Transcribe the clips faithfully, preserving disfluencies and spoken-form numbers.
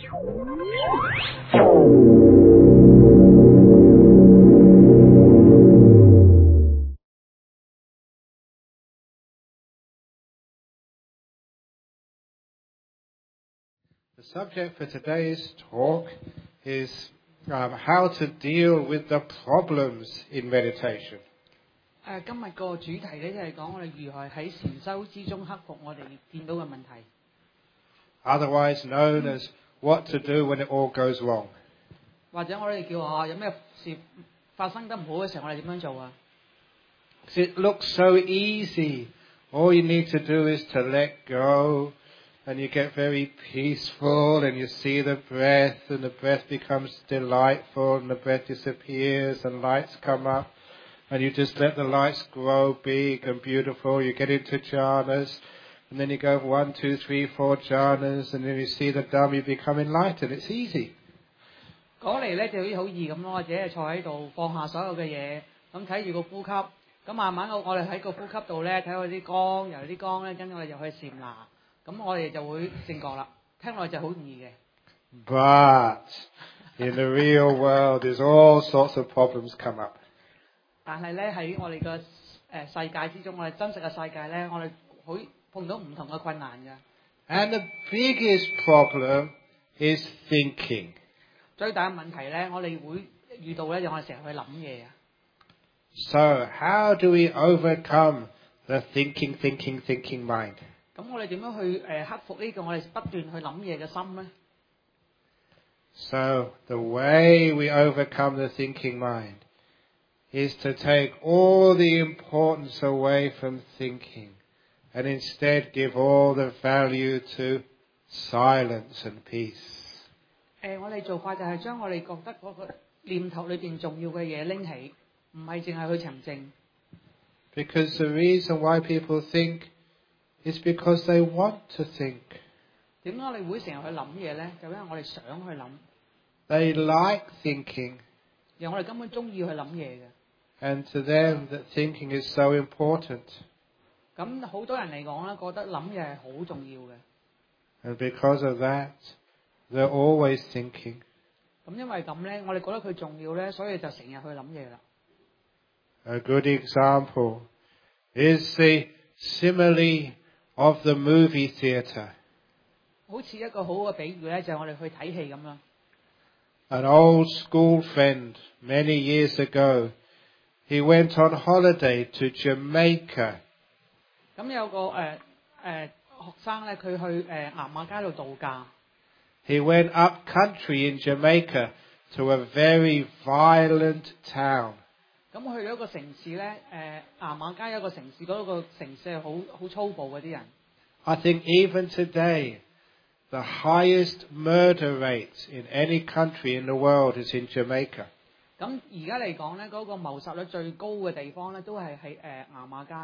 The subject for today's talk is um, how to deal with the problems in meditation. 誒，今日個主題咧就係講我哋如何喺禪修之中克服我哋見到嘅問題。 Otherwise known as what to do when it all goes wrong. 或者我哋叫啊，有咩事發生得唔好嘅時候，我哋點樣做啊？ It looks so easy. All you need to do is to let go. And you get very peaceful and you see the breath and the breath becomes delightful and the breath disappears and lights come up and you just let the lights grow big and beautiful. You get into jhanas and then you go one, two, three, four jhanas and then you see the Dhamma, you become enlightened. It's easy. 講嚟咧就好似好易咁咯，或者係坐喺度放下所有嘅嘢，咁睇住個呼吸，咁慢慢我我哋喺個呼吸度咧睇下啲光，由啲光咧跟住我哋就去禪那。咁我哋就會正覺啦，聽落就好易嘅。 But in the real world, there's all sorts of problems come up. 但係咧喺我哋嘅誒世界之中，我哋真實嘅世界咧，我哋會碰到唔同嘅困難嘅。 And the biggest problem is thinking. 最大嘅問題咧，我哋會遇到咧，就我哋成日去諗嘢啊。 So how do we overcome the thinking, thinking, thinking mind? 咁我哋點樣去誒克服呢個我哋不斷去諗嘢嘅心咧 So the way we overcome the thinking mind is to take all the importance away from thinking and instead give all the value to silence and peace. 誒，我哋做法就係將我哋覺得嗰個念頭裏邊重要嘅嘢拎起，唔係淨係去沉靜。 Because the reason why people think is because they want to think. 點解我哋會成日去諗嘢咧？就因為我哋想去諗。 They like thinking. 而我哋根本中意去諗嘢嘅。 And to them, that thinking is so important. 咁好多人嚟講咧，覺得諗嘢係好重要嘅。 And because of that, they're always thinking. 咁因為咁咧，我哋覺得佢重要咧，所以就成日去諗嘢啦。 A good example is the simile of the movie theatre. 好似一個好嘅比喻咧，就係我哋去睇戲咁樣。 An old school friend many years ago, he went on holiday to Jamaica. 咁有個誒誒學生咧，佢去誒南亞街度度假。 He went up country in Jamaica to a very violent town. 咁去到一個城市咧，誒南亞街有一個城市，嗰個城市係好好粗暴嗰啲人。 I think even today, the highest murder rate in any country in the world is in Jamaica. 咁而家嚟講咧，嗰個謀殺率最高嘅地方咧，都係喺誒南亞街。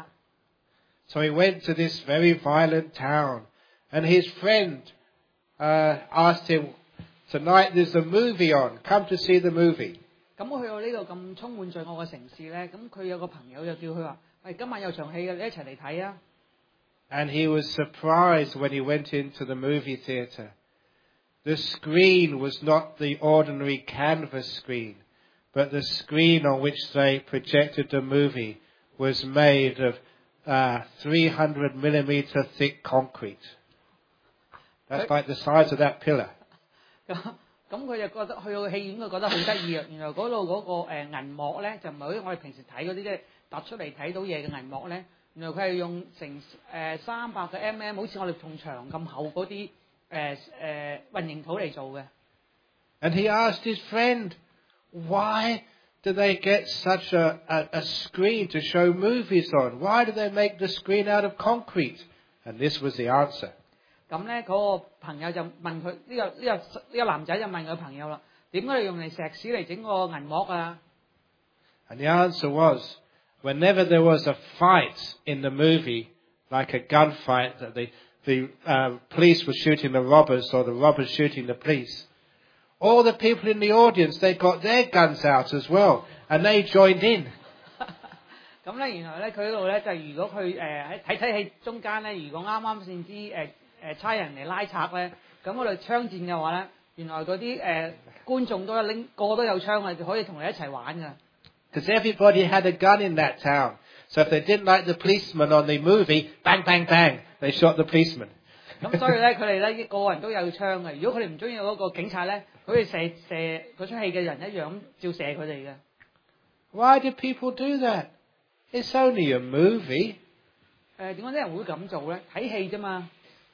So he went to this very violent town, and his friend uh, asked him, "Tonight there's a movie on. Come to see the movie." 咁去到呢個咁充滿罪惡嘅城市咧，咁佢有個朋友就叫佢話：喂，今晚有場戲嘅，你一齊嚟睇啊！ And he was surprised when he went into the movie theatre. The screen was not the ordinary canvas screen, but the screen on which they projected the movie was made of uh, three hundred millimeter thick concrete. That's like the size of that pillar. 咁佢就覺得去到戲院，佢覺得好得意啊！原來嗰度嗰個誒銀幕咧，就唔係好似我哋平時睇嗰啲即係突出嚟睇到嘢嘅銀幕咧。原來佢係用成誒三百個 mm， 好似我哋埲牆咁厚嗰啲誒誒混凝土嚟做嘅。 And he asked his friend, "Why do they get such a, a, a screen to show movies on? Why do they make the screen out of concrete?" And this was the answer. 咁咧，嗰個朋友就問佢呢個呢個呢個男仔就問佢朋友啦：點解你用嚟石屎嚟整個銀幕啊 And the answer was, whenever there was a fight in the movie, like a gunfight that the the uh, police were shooting the robbers or the robbers shooting the police, all the people in the audience, they got their guns out as well, and they joined in. 咁咧，原來咧佢嗰度咧就係如果佢誒喺睇睇戲中間咧，如果啱啱先知誒誒差人嚟拉賊咧，咁嗰度槍戰嘅話咧， 原來嗰啲誒觀眾都有拎，個個都有槍啊，就可以同你一齊玩㗎。 Because everybody had a gun in that town. So if they didn't like the policeman on the movie, bang, bang, bang, they shot the policeman. 咁所以咧，佢哋咧個個人都有槍嘅。如果佢哋唔中意嗰個警察咧，佢哋射射嗰出戲嘅人一樣咁照射佢哋嘅。 Why do people do that? It's only a movie. 誒點解啲人會咁做咧？睇戲啫嘛。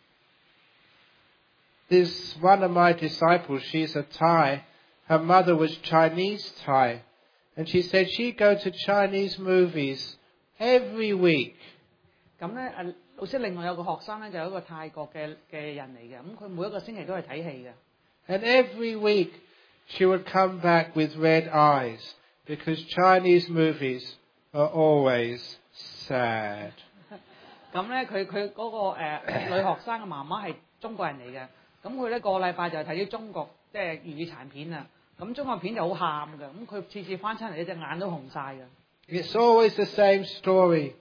There's one of my disciples, she's a Thai. Her mother was Chinese Thai. And she said she'd go to Chinese movies every week. 咁咧，誒老師另外有個學生咧，就有一個泰國嘅嘅人嚟嘅，咁佢每一個星期都係睇戲嘅。 And every week she would come back with red eyes because Chinese movies are always sad. 咁咧，佢佢嗰個誒、呃、女學生嘅媽媽係中國人嚟嘅，咁佢咧個禮拜就睇啲中國即係粵語殘片啊。咁中國片就好喊㗎，咁佢次次翻親嚟，隻眼都紅晒㗎。 It's always the same story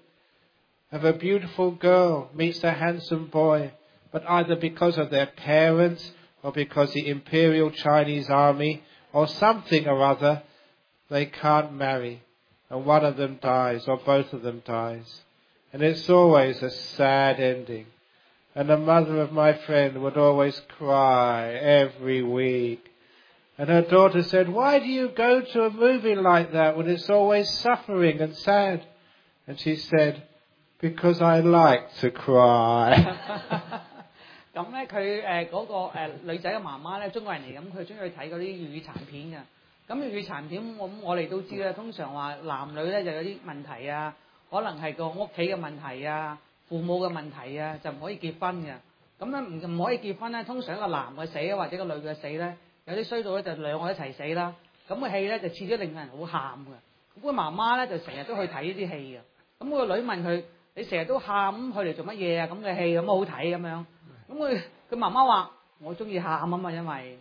of a beautiful girl meets a handsome boy, but either because of their parents or because the Imperial Chinese Army or something or other, they can't marry, and one of them dies or both of them dies. And it's always a sad ending. And the mother of my friend would always cry every week. And her daughter said, why do you go to a movie like that when it's always suffering and sad? And she said, because I like to cry. 咁咧，佢誒嗰個誒、呃、女仔嘅媽媽咧，中國人嚟，咁佢中意去睇嗰啲粵語殘片嘅。咁粵語殘片，我我哋都知啦，通常話男女咧就有啲問題啊，可能係個屋企嘅問題啊，父母嘅問題啊，就唔可以結婚嘅。咁咧唔唔可以結婚咧，通常一個男嘅死或者個女嘅死咧。有啲衰到咧就兩個一齊死啦，咁個戲咧就似咗令人好喊嘅。咁個媽媽咧就成日都去睇呢啲戲嘅。咁個女問佢：你成日都喊，咁去嚟做乜嘢啊？咁嘅戲咁好睇咁樣。咁佢佢媽媽話：我中意喊啊嘛，因為。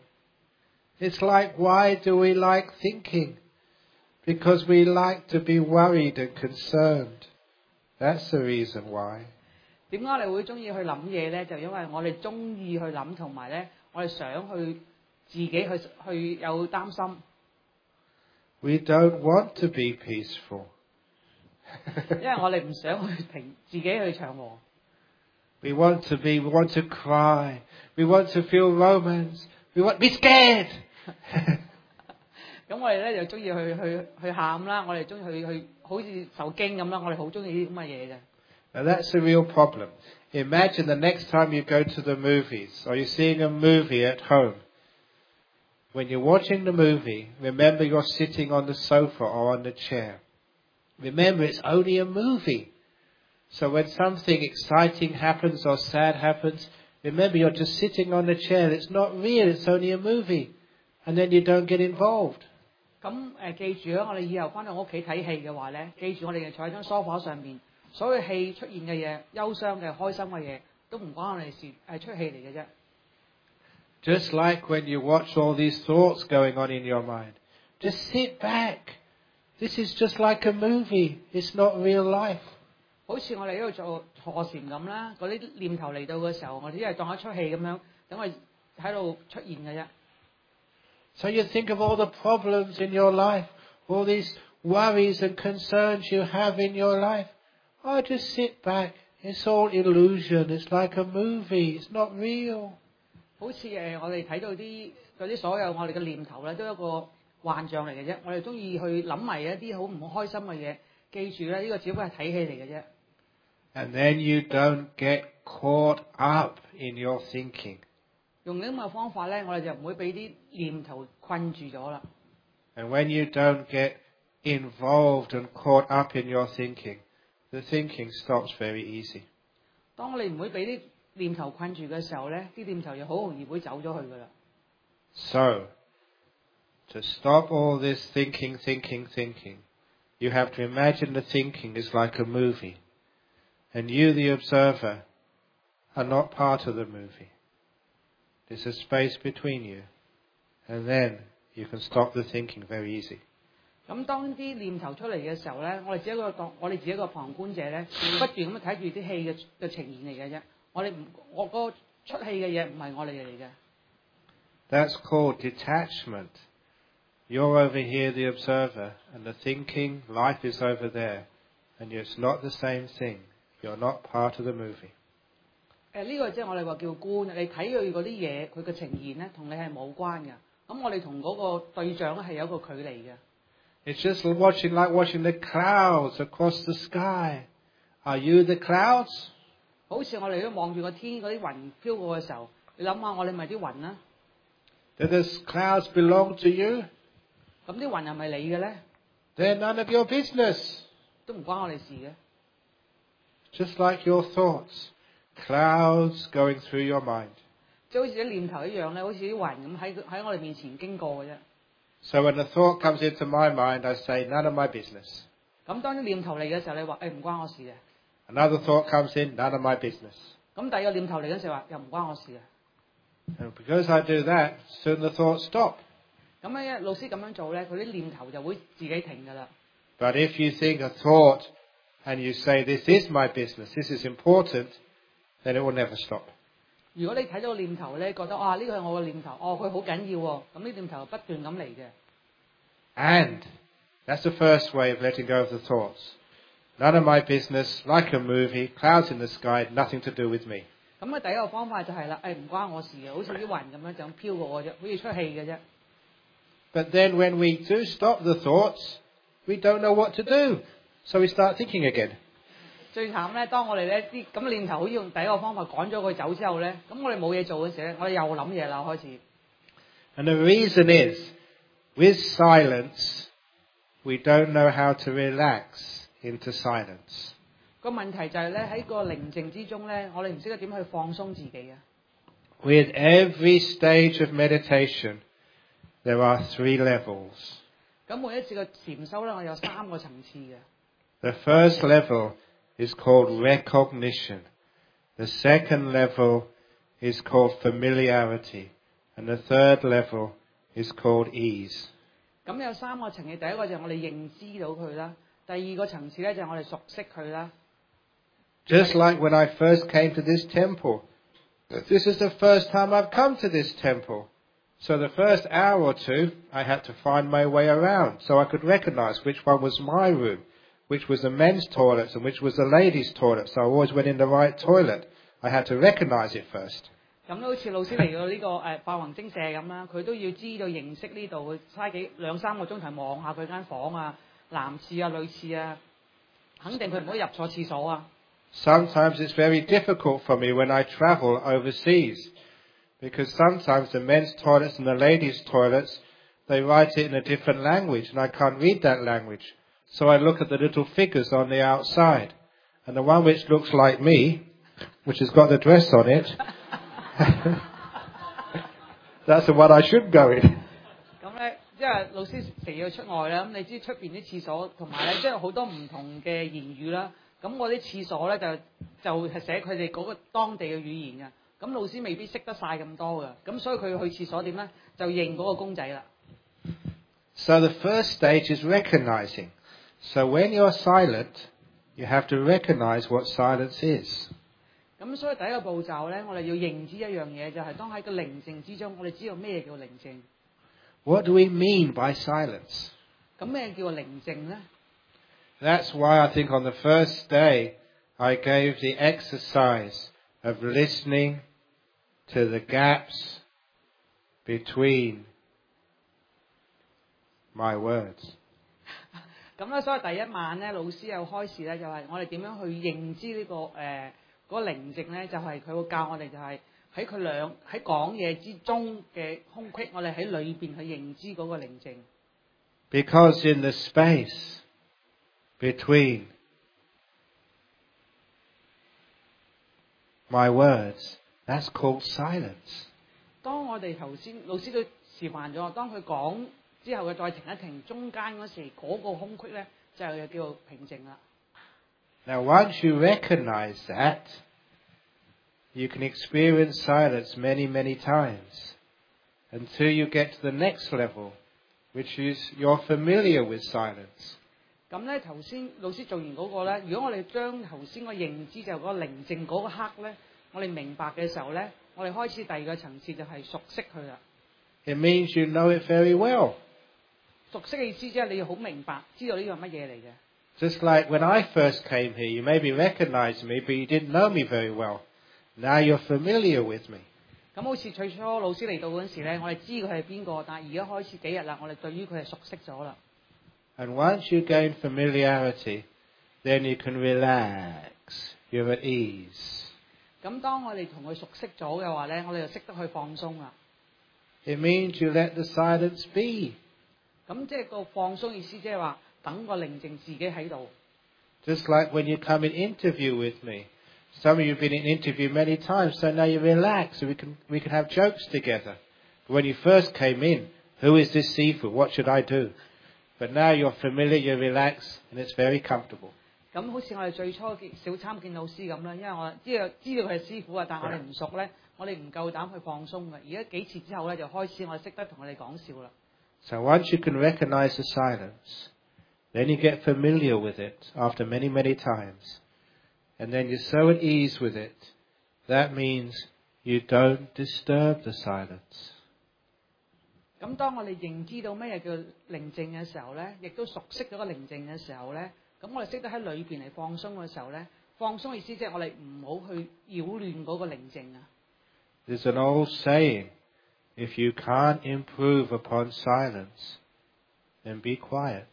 It's like why do we like thinking? Because we like to be worried and concerned. That's the reason why. 點解你會中意去諗嘢咧？就因為我哋中意去諗，同埋咧我哋想去。自己去去有擔心。 We don't want to be peaceful. 因為我哋唔想去平自己去祥和。 We want to be, we want to cry. We want to feel romance. We want to be scared. 咁我哋咧就中意去去去喊啦，我哋中意去去好似受驚咁啦，我哋好中意呢啲咁嘅嘢嘅。 Now that's a real problem. Imagine the next time you go to the movies or you're seeing a movie at home. When you're watching the movie, remember you're sitting on the sofa or on the chair. Remember it's only a movie. So when something exciting happens or sad happens, remember you're just sitting on the chair. It's not real, it's only a movie. And then you don't get involved. 咁誒記住啊，我哋以後翻到屋企睇戲嘅話咧，記住我哋就坐喺張梳化上面，所有戲出現嘅嘢、憂傷嘅、開心嘅嘢，都唔關我哋事，係出戲嚟嘅啫。 Just like when you watch all these thoughts going on in your mind, just sit back. This is just like a movie. It's not real life. 好似我哋喺度做坐禪咁啦，嗰啲念頭嚟到嘅時候，我哋只係當一出戲咁樣，等佢喺度出現嘅啫。 So you think of all the problems in your life, all these worries and concerns you have in your life. Oh, just sit back. It's all illusion. It's like a movie. It's not real. 好似誒，我哋睇到啲嗰啲所有我哋嘅念頭咧，都係一個幻象嚟嘅啫。我哋中意去諗埋一啲好唔開心嘅嘢，記住咧，呢個只不過係睇戲嚟嘅啫。 And then you don't get caught up in your thinking. 用呢咁嘅方法咧，我哋就唔會俾啲念頭困住咗啦。 And when you don't get involved and caught up in your thinking, the thinking stops very easy. 當你唔會俾啲念頭困住嘅時候咧，啲念頭就好容易會走咗去噶啦。 So, to stop all this thinking, thinking, thinking, you have to imagine the thinking is like a movie. And you, the observer, are not part of the movie. There's a space between you. And then you can stop the thinking very easy. 咁當啲念頭出嚟嘅時候咧，我哋只一個當我哋自己一個旁觀者咧，不斷咁樣睇住啲戲嘅嘅呈現嚟嘅啫。我哋唔我嗰個出戲嘅嘢唔係我哋嚟嘅。 That's called detachment. You're over here, the observer, and the thinking, life is over there. And it's not the same thing. You're not part of the movie. 誒呢個即係我哋話叫觀，你睇佢嗰啲嘢，佢嘅呈現咧，同你係冇關嘅。咁我哋同嗰個對象咧係有一個距離嘅。 It's just watching, like watching the clouds across the sky. Are you the clouds? 好似我哋都望住個天嗰啲雲飄過嘅時候，你諗下，我哋咪啲雲啦。 Do the clouds belong to you? 咁啲雲係咪你嘅咧？ They're none of your business. 都唔關我哋事嘅。 Just like your thoughts, clouds going through your mind. 即係好似啲念頭一樣咧，好似啲雲咁喺喺我哋面前經過嘅啫。 So when the thought comes into my mind, I say, none of my business. 咁當啲念頭嚟嘅時候，你話誒唔關我事嘅。 Another thought comes in, none of my business. 咁第二個念頭嚟嘅時候話又唔關我事嘅。 And because I do that, soon the thoughts stop. 咁咧，老師咁樣做咧，佢啲念頭就會自己停㗎啦。 But if you think a thought and you say, this is my business, this is important, then it will never stop. 如果你睇到個念頭咧，覺得啊呢個係我嘅念頭，哦佢好緊要喎，咁呢念頭不斷咁嚟嘅。 And that's the first way of letting go of the thoughts. None of my business, like a movie, clouds in the sky, nothing to do with me. 咁啊，第一個方法就係啦，誒唔關我事嘅，好似啲雲咁樣就咁飄過嘅啫，好似出戲嘅啫。 But then when we do stop the thoughts, we don't know what to do. So we start thinking again. 最慘咧，當我哋咧啲咁念頭好似用第一個方法趕咗佢走之後咧，咁我哋冇嘢做嘅時候咧，我哋又諗嘢啦開始。 And the reason is, with silence, we don't know how to relax into silence. 個問題就係咧喺個寧靜之中咧，我哋唔識得點去放鬆自己啊。 With every stage of meditation, there are three levels. 咁每一次嘅禪修咧，我有三個層次嘅。 The first level is called recognition. The second level is called familiarity. And the third level is called ease. 咁有三個層次，第一個就係我哋認知到佢啦，第二個層次咧就係我哋熟悉佢啦。 Just like when I first came to this temple, this is the first time I've come to this temple. So the first hour or two, I had to find my way around so I could recognize which one was my room, which was the men's toilets and which was the ladies' toilet. So I always went in the right toilet. I had to recognize it first. 咁好似老師嚟到呢個誒法雲精舍咁啦，佢都要知道認識呢度，佢嘥幾兩三個鐘頭望下佢間房啊，男廁啊、女廁啊，肯定佢唔可以入錯廁所啊。 Sometimes it's very difficult for me when I travel overseas, because sometimes the men's toilets and the ladies' toilets, they write it in a different language and I can't read that language. So I look at the little figures on the outside, and the one which looks like me, which has got the dress on it, that's the one I should go in. 咁咧，即係老師成日要出外啦，咁你知出邊啲廁所同埋咧，即係好多唔同嘅言語啦。咁我啲廁所咧就就係寫佢哋嗰個當地嘅語言嘅。咁老師未必識得晒咁多嘅，咁所以佢去廁所點咧就認嗰個公仔啦。 So the first stage is recognizing. So when you're silent, you have to recognize what silence is. 咁所以第一個步驟咧，我哋要認知一樣嘢，就係當喺個寧靜之中，我哋知道咩叫寧靜。 What do we mean by silence? 咁咩叫寧靜咧？ That's why I think on the first day I gave the exercise of listening to the gaps between my words. 咁咧，所以第一晚咧，老師有開始咧，就係我哋點樣去認知呢、這個誒嗰、呃那個寧靜咧，就係佢會教我哋就係喺佢兩喺講嘢之中嘅空隙，我哋喺裏邊去認知嗰個寧靜。 Because in the space between my words, that's called silence. 當我哋頭先老師都示範咗，當佢講之後佢再停一停，中間嗰時嗰、那個空隙咧就叫做平靜啦。 Now once you recognize that, you can experience silence many, many times until you get to the next level, which is you're familiar with silence. 咁咧頭先老師做完嗰、那個咧，如果我哋將頭先個認知就嗰個寧靜嗰個刻咧，我哋明白嘅時候咧，我哋開始第二個層次就係熟悉佢啦。 It means you know it very well. 熟悉嘅意思即係你要好明白，知道呢樣乜嘢嚟嘅。 Just like when I first came here, you maybe recognized me, but you didn't know me very well. Now you're familiar with me. 咁好似最初老師嚟到嗰陣時咧，我哋知佢係邊個，但係而家開始幾日啦，我哋對於佢係熟悉咗啦。 And once you gain familiarity, then you can relax. You're at ease. 咁當我哋同佢熟悉咗嘅話咧，我哋就識得去放鬆啦。 It means you let the silence be. 咁即係個放鬆意思，即係話等個寧靜自己喺度。 Just like when you come in interview with me. Some of you have been in interview many times, so now you relax, so we can we can have jokes together. But when you first came in, who is this Sifu? What should I do? But now you're familiar, you relax, and it's very comfortable. 咁好似我哋最初見小參見老師咁啦，因為我知道知道佢係師傅啊，但係我哋唔熟咧，我哋唔夠膽去放鬆嘅。而家幾次之後咧，就開始我哋識得同佢哋講笑啦。 So once you can recognize the silence, then you get familiar with it after many, many times. And then you're so at ease with it. That means you don't disturb the silence. 咁當我哋認知到咩叫寧靜嘅時候咧，亦都熟悉咗個寧靜嘅時候咧，咁我哋識得喺裏邊嚟放鬆嘅時候咧，放鬆意思即係我哋唔好去擾亂嗰個寧靜啊。 There's an old saying, if you can't improve upon silence, then be quiet.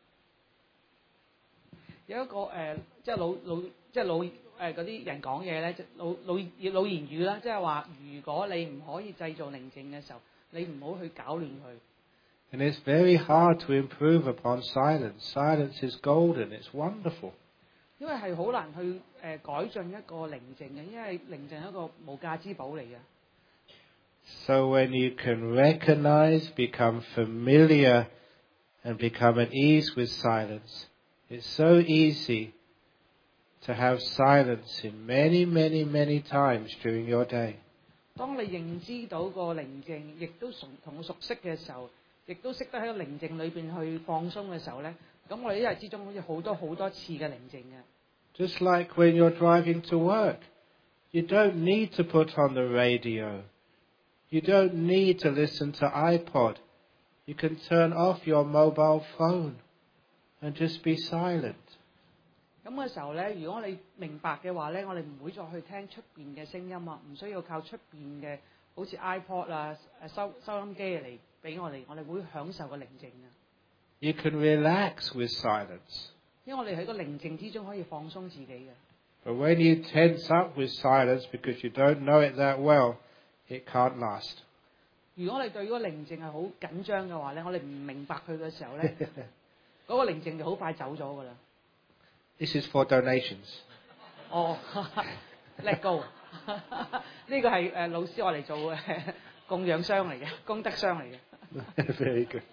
有一個誒、呃，即係老老即係老誒嗰啲人講嘢咧，即老老老言語啦，即係話如果你唔可以製造寧靜嘅時候，你唔好去搞亂佢。 And it's very hard to improve upon silence. Silence is golden. It's wonderful. 因為係好難去誒、呃、改進一個寧靜嘅，因為寧靜係一個無價之寶嚟嘅。 So when you can recognize, become familiar, and become at ease with silence, it's so easy to have silence in many, many, many times during your day. 當你認知到個寧靜，亦都同同佢熟悉嘅時候，亦都識得喺個寧靜裏邊去放鬆嘅時候咧，咁我哋一日之中好似好多好多次嘅寧靜嘅。 Just like when you're driving to work, you don't need to put on the radio. You don't need to listen to iPod. You can turn off your mobile phone and just be silent. 咁嘅時候咧，如果你明白嘅話咧，我哋唔會再去聽出邊嘅聲音啊，唔需要靠出邊嘅好似 iPod 啊、誒收收音機嚟俾我哋，我哋會享受個寧靜啊。 You can relax with silence. 因為我哋喺個寧靜之中可以放鬆自己嘅。 But when you tense up with silence because you don't know it that well, it can't last. 如果你對嗰個寧靜係好緊張嘅話咧，我哋唔明白佢嘅時候咧，嗰個寧靜就好快走咗㗎啦。 This is for donations. 哦 ，let go 呢個係誒老師我嚟做嘅供養箱嚟嘅，功德箱嚟嘅。 Very good.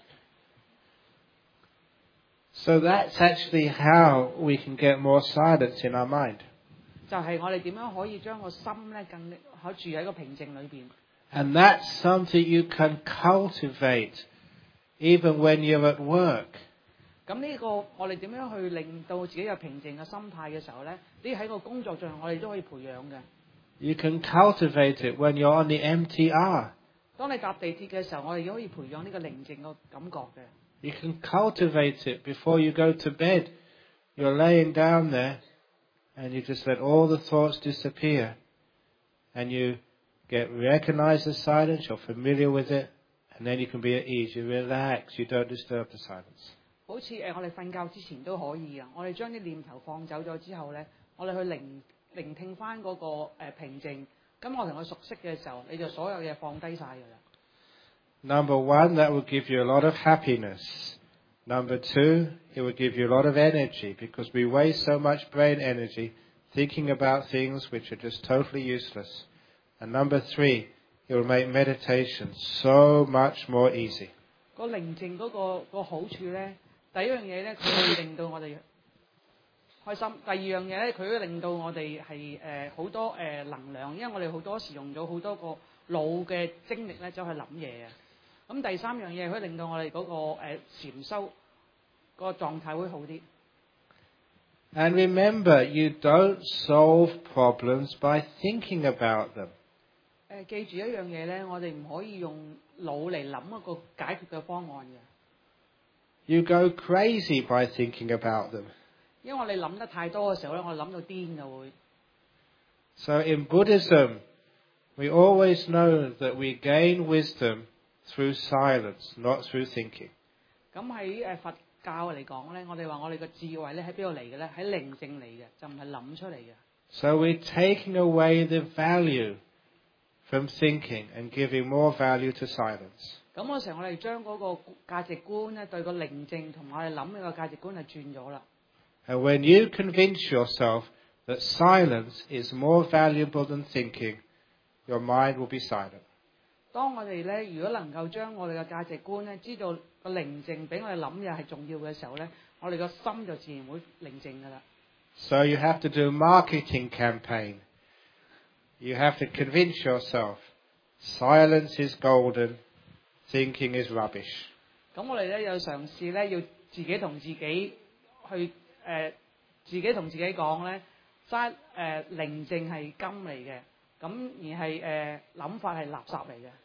So that's actually how we can get more silence in our mind. 就係我哋點樣可以將個心咧更可住喺個平靜裏邊。 And that's something you can cultivate even when you're at work. 咁呢個我哋點樣去令到自己有平靜嘅心態嘅時候咧？呢喺個工作上我哋都可以培養嘅。 You can cultivate it when you're on the M T R. 當你搭地鐵嘅時候，我哋都可以培養呢個寧靜嘅感覺嘅。 You can cultivate it before you go to bed. You're laying down there and you just let all the thoughts disappear. And you get recognize the silence, you're familiar with it, and then you can be at ease. You relax, you don't disturb the silence. 好似誒，我哋瞓覺之前都可以啊！我哋將啲念頭放走咗之後咧，我哋去聆聆聽翻嗰個誒平靜。咁我同佢熟悉嘅時候，你就所有嘢放低晒㗎啦。 Number one, that will give you a lot of happiness. Number two, it will give you a lot of energy because we waste so much brain energy thinking about things which are just totally useless. And number three, it will make meditation so much more easy. 個寧靜嗰個個好處咧，第一樣嘢咧，佢會令到我哋開心；第二樣嘢咧，佢會令到我哋係誒好多誒、呃、能量，因為我哋好多時用咗好多個腦嘅精力咧，走去諗嘢啊。咁第三樣嘢，可以令到我哋嗰、那個誒、呃、禪修個狀態會好啲。 And remember, you don't solve problems by thinking about them. 誒、 誒記住一樣嘢咧，我哋唔可以用腦嚟諗一個解決嘅方案嘅。 You go crazy by thinking about them. 因為我哋諗得太多嘅時候咧，我哋諗到癲就會。 So in Buddhism, we always know that we gain wisdom through silence, not through thinking. 咁喺誒佛教嚟講咧，我哋話我哋嘅智慧咧喺邊度嚟嘅咧？喺寧靜嚟嘅，就唔係諗出嚟嘅。 So we're taking away the value from thinking and giving more value to silence. 咁嗰時候我哋將嗰個價值觀咧對個寧靜同我哋諗嘅個價值觀係轉咗啦。 And when you convince yourself that silence is more valuable than thinking, your mind will be silent. 當我哋咧，如果能夠將我哋嘅價值觀咧，知道個寧靜比我哋諗嘢係重要嘅時候咧，我哋個心就自然會寧靜噶啦。 So you have to do a marketing campaign. You have to convince yourself silence is golden, thinking is rubbish. 咁我哋咧有嘗試咧，要自己同自己去誒、呃，自己同自己講咧，齋誒寧靜係金嚟嘅，咁而係誒諗法係垃圾嚟嘅。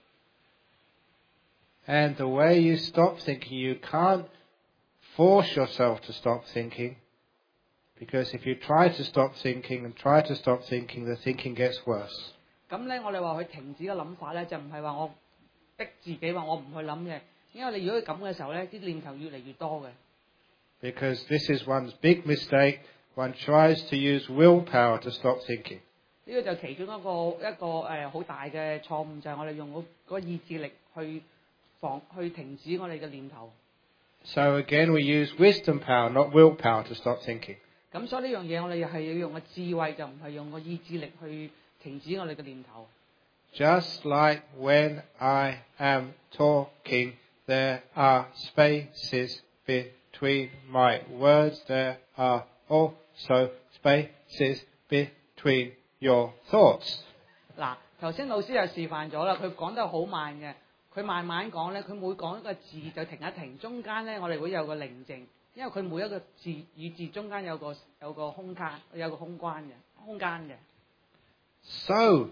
And the way you stop thinking, you can't force yourself to stop thinking. Because if you try to stop thinking and try to stop thinking, the thinking gets worse. 咁咧，我哋話佢停止嘅諗法咧，就唔係話我逼自己話我唔去諗嘅，因為你如果咁嘅時候咧，啲念頭越嚟越多嘅。 Because this is one's big mistake. One tries to use willpower to stop thinking. 呢個就其中一個一個誒好大嘅錯誤，就係我哋用嗰個意志力去防去停止我哋嘅念頭。 So again, we use wisdom power, not willpower, to stop thinking. 咁所以呢樣嘢我哋係要用個智慧，就唔係用個意志力去停止我哋嘅念頭。 Just like when I am talking, there are spaces between my words. There are also spaces between your thoughts. 嗱，頭先老師就示範咗啦，佢講得好慢嘅，佢慢慢講咧，佢每講一個字就停一停，中間咧我哋會有個寧靜。因為佢每一個字與字中間有個有個空間，有個空間嘅空間嘅。 So,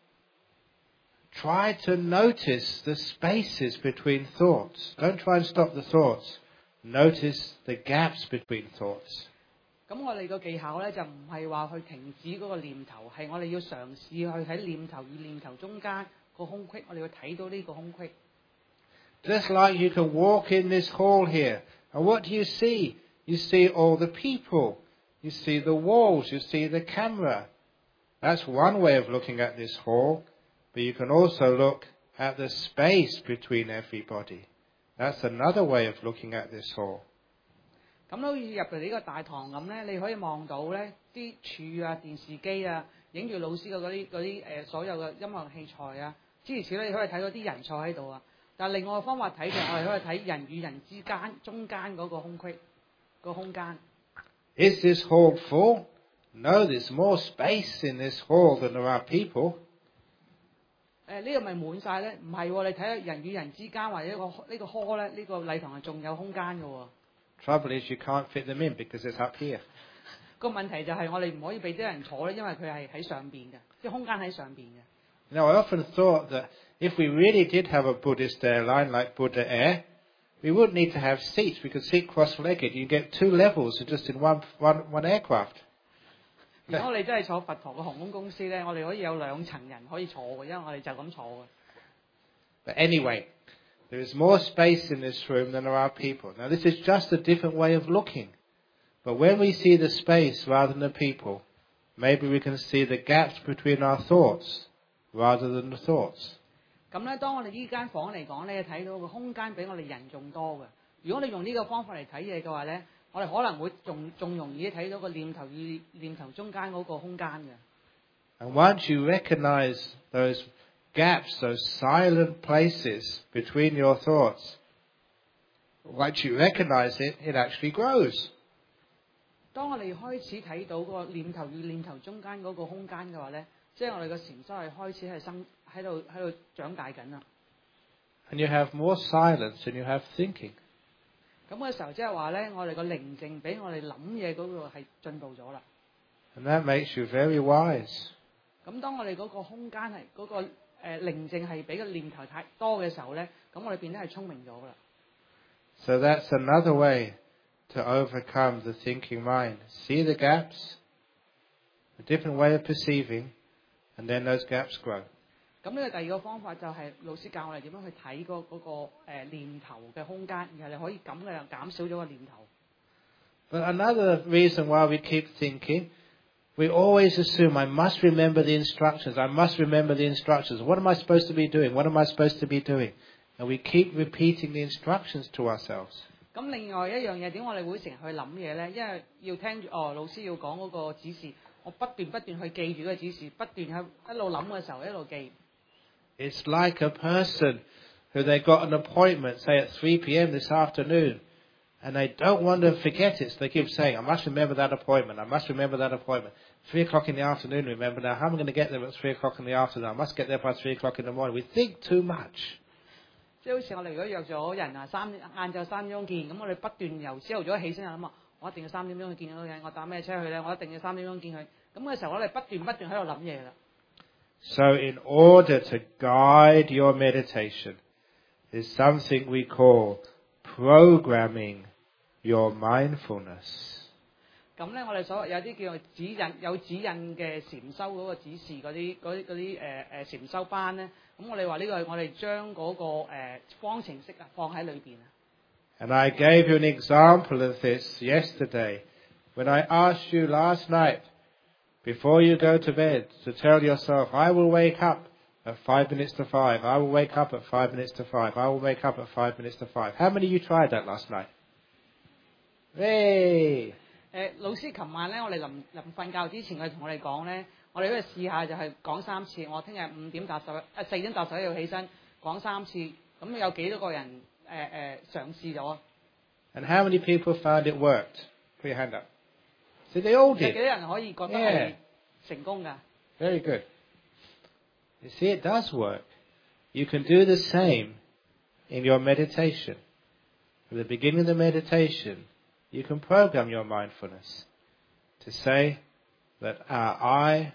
try to notice the spaces between thoughts. Don't try and stop the thoughts. Notice the gaps between thoughts. 咁我哋個技巧咧就唔係話去停止嗰個念頭，係我哋要嘗試去喺念頭與念頭中間個空隙，我哋要睇到呢個空隙。 Just like you can walk in this hall here. And what do you see? You see all the people. You see the walls. You see the camera. That's one way of looking at this hall. But you can also look at the space between everybody. That's another way of looking at this hall. 咁好似入嚟呢個大堂咁咧，你可以望到咧啲柱啊、電視機啊，影住老師嘅嗰啲嗰啲誒所有嘅音樂器材啊，諸如此類，你可以睇到啲人坐喺度啊。但另外嘅方法睇就我哋可以睇人與人之間中間嗰個空隙、個空間。 Is this hall full? No, there's more space in this hall than there are people. 誒呢個咪滿晒咧？唔係喎，你睇下人與人之間或者、這個這個、呢個呢個 hall 咧，呢個禮堂係仲有空間嘅喎。 Trouble is you can't fit them in because it's up here. 個問題就係我哋唔可以俾啲人坐咧，因為佢係喺上邊嘅，即係空間喺上邊嘅。 Now, I often thought that if we really did have a Buddhist airline like Buddha Air, we wouldn't need to have seats. We could sit cross-legged. You get two levels just in one, one, one aircraft. 如果我哋真係坐佛陀嘅航空公司咧，我哋可以有兩層人可以坐嘅，因為我哋就咁坐嘅。 But anyway, there is more space in this room than there are people. Now, this is just a different way of looking. But when we see the space rather than the people, maybe we can see the gaps between our thoughts rather than the thoughts. 咁咧，當我哋呢間房嚟講咧，睇到個空間比我哋人仲多嘅。如果你用呢個方法嚟睇嘢嘅話咧，我哋可能會仲仲容易睇到個念頭與念頭中間嗰個空間嘅。 And once you recognize those gaps, those silent places between your thoughts, once you recognize it, it actually grows. 當我哋開始睇到個念頭與念頭中間嗰個空間嘅話咧，即係我哋個禪修係開始係生喺度喺度長大緊啦。 And you have more silence and you have thinking. 咁嘅時候即係話咧，我哋個寧靜比我哋諗嘢嗰個係進步咗啦。 And that makes you very wise. 咁當我哋嗰個空間係嗰個誒寧靜係比個念頭太多嘅時候咧，咁我哋變得係聰明咗噶啦。 So that's another way to overcome the thinking mind. See the gaps, a different way of perceiving, and then those gaps grow. 咁呢個第二個方法就係老師教我哋點樣去睇嗰嗰個誒念頭嘅空間，然後你可以咁嘅減少咗個念頭。 But another reason why we keep thinking, we always assume I must remember the instructions, I must remember the instructions. What am I supposed to be doing? What am I supposed to be doing? And we keep repeating the instructions to ourselves. 咁另外一樣嘢點我哋會成日去諗嘢咧？因為要聽住哦老師要講嗰個指示，我不斷不斷去記住嗰個指示，不斷喺一路諗嘅時候一路記。 It's like a person who they got an appointment, say at three p.m. this afternoon, and they don't want to forget it, so they keep saying, I must remember that appointment, I must remember that appointment. Three o'clock in the afternoon, remember now, how am I going to get there at three o'clock in the afternoon? I must get there by three o'clock in the morning. We think too much. 即係好似我哋如果約咗人啊三晏晝三點鐘見，咁我哋不斷由朝頭早起身就諗啊，我一定要三點鐘去見嗰個人，我搭咩車去咧？我一定要三點鐘見佢。咁嘅時候我哋不斷不斷喺度諗嘢啦。 So in order to guide your meditation is something we call programming your mindfulness. 咁咧，我哋所有啲叫做指引，有指引嘅禪修嗰個指示嗰啲嗰啲嗰啲誒誒禪修班咧，咁我哋話呢個係我哋將嗰個誒方程式啊放喺裏邊啊。 And I gave you an example of this yesterday when I asked you last night before you go to bed to tell yourself, I will wake up at five minutes to five, I will wake up at five minutes to five, I will wake up at five minutes to five. How many of you tried that last night? Hey! 誒老師琴晚咧，我哋臨臨瞓覺之前，佢同我哋講咧，我哋都試下就係講三次。我聽日五點搭十，誒四點搭十一要起身講三次。咁有幾多個人誒誒嘗試咗 And how many people found it worked? Put your hand up. So they all 有 did. 幾多人可以覺得係成功㗎 Very good. You see, it does work. You can do the same in your meditation. At the beginning of the meditation, you can program your mindfulness to say that uh, I,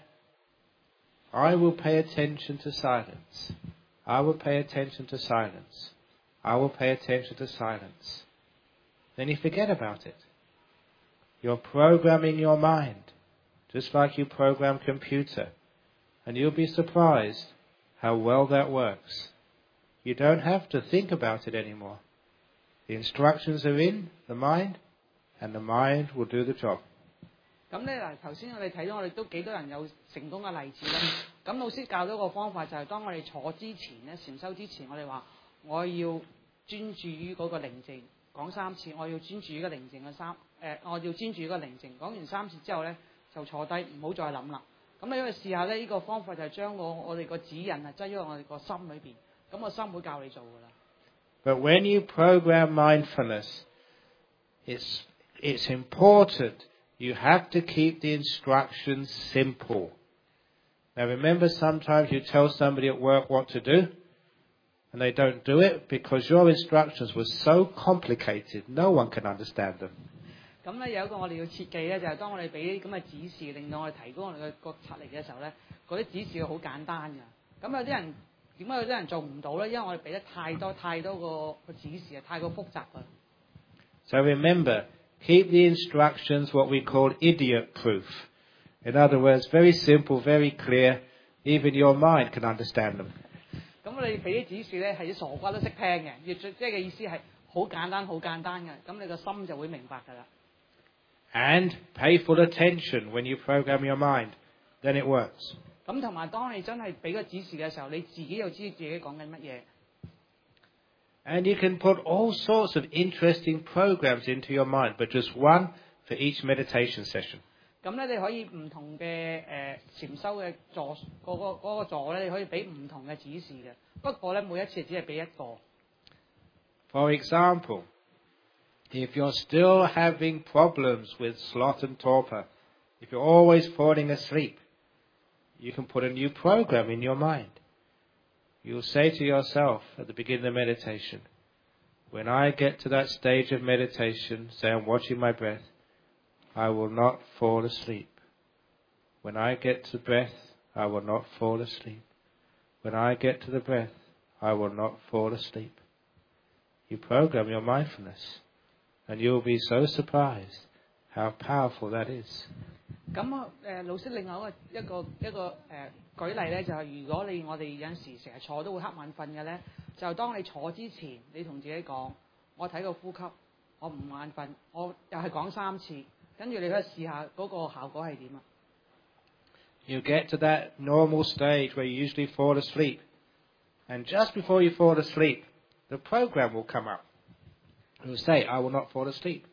I will pay attention to silence. I will pay attention to silence. I will pay attention to silence. Then you forget about it. You're programming your mind, just like you program computer. And you'll be surprised how well that works. You don't have to think about it anymore. The instructions are in the mind, and the mind will do the job. 咁咧嗱，頭先我哋睇到我哋都幾多人有成功嘅例子啦。咁老師教咗個方法就係當我哋坐之前咧，禪修之前，我哋話我要專注於嗰個寧靜，講三次，我要專注於個寧靜嘅三誒，我要專注於個寧靜。講完三次之後咧，就坐低，唔好再諗啦。咁你因為試下咧，呢個方法就係將我我哋個指引啊，擠咗我哋個心裏邊，咁個心會教你做噶啦。 But when you program mindfulness, it's it's important. You have to keep the instructions simple. Now remember, sometimes you tell somebody at work what to do, and they don't do it because your instructions were so complicated, no one can understand them. 咁咧有一個我哋要設計咧，就係當我哋俾咁嘅指示，令到我哋提高我哋嘅覺察力嘅時候咧，嗰啲指示好簡單㗎。咁有啲人點解有啲人做唔到咧？因為我哋俾得太多太多個個指示啊，太過複雜啊。 So remember, keep the instructions what we call idiot-proof. In other words, very simple, very clear. Even your mind can understand them. 咁我哋俾啲指示咧，係啲傻瓜都識聽嘅，亦即係嘅意思係好簡單、好簡單嘅。咁你個心就會明白㗎啦。 And pay full attention when you program your mind. Then it works. 咁同埋當你真係俾個指示嘅時候，你自己又知自己講緊乜嘢。 And you can put all sorts of interesting programs into your mind, but just one for each meditation session. 咁咧，你可以唔同嘅誒禪修嘅座，嗰個嗰個座咧，你可以俾唔同嘅指示嘅。不過咧，每一次只係俾一個。 For example, if you're still having problems with sloth and torpor, if you're always falling asleep, you can put a new program in your mind. You'll say to yourself at the beginning of meditation, when I get to that stage of meditation, say I'm watching my breath, I will not fall asleep. When I get to breath, I will not fall asleep. when I get to the breath, I will not fall asleep. You program your mindfulness, and you will be so surprised how powerful that is. 咁啊誒老師另外一個一個一個誒、呃、舉例咧，就係、是、如果你我哋有陣時成日坐都會瞌眼瞓嘅咧，就當你坐之前，你同自己講：我睇個呼吸，我唔眼瞓，我又係講三次，跟住你可以試下嗰個效果係點啊 You get to that normal stage where you usually fall asleep, and just before you fall asleep, the program will come up. It will say, I will not fall asleep.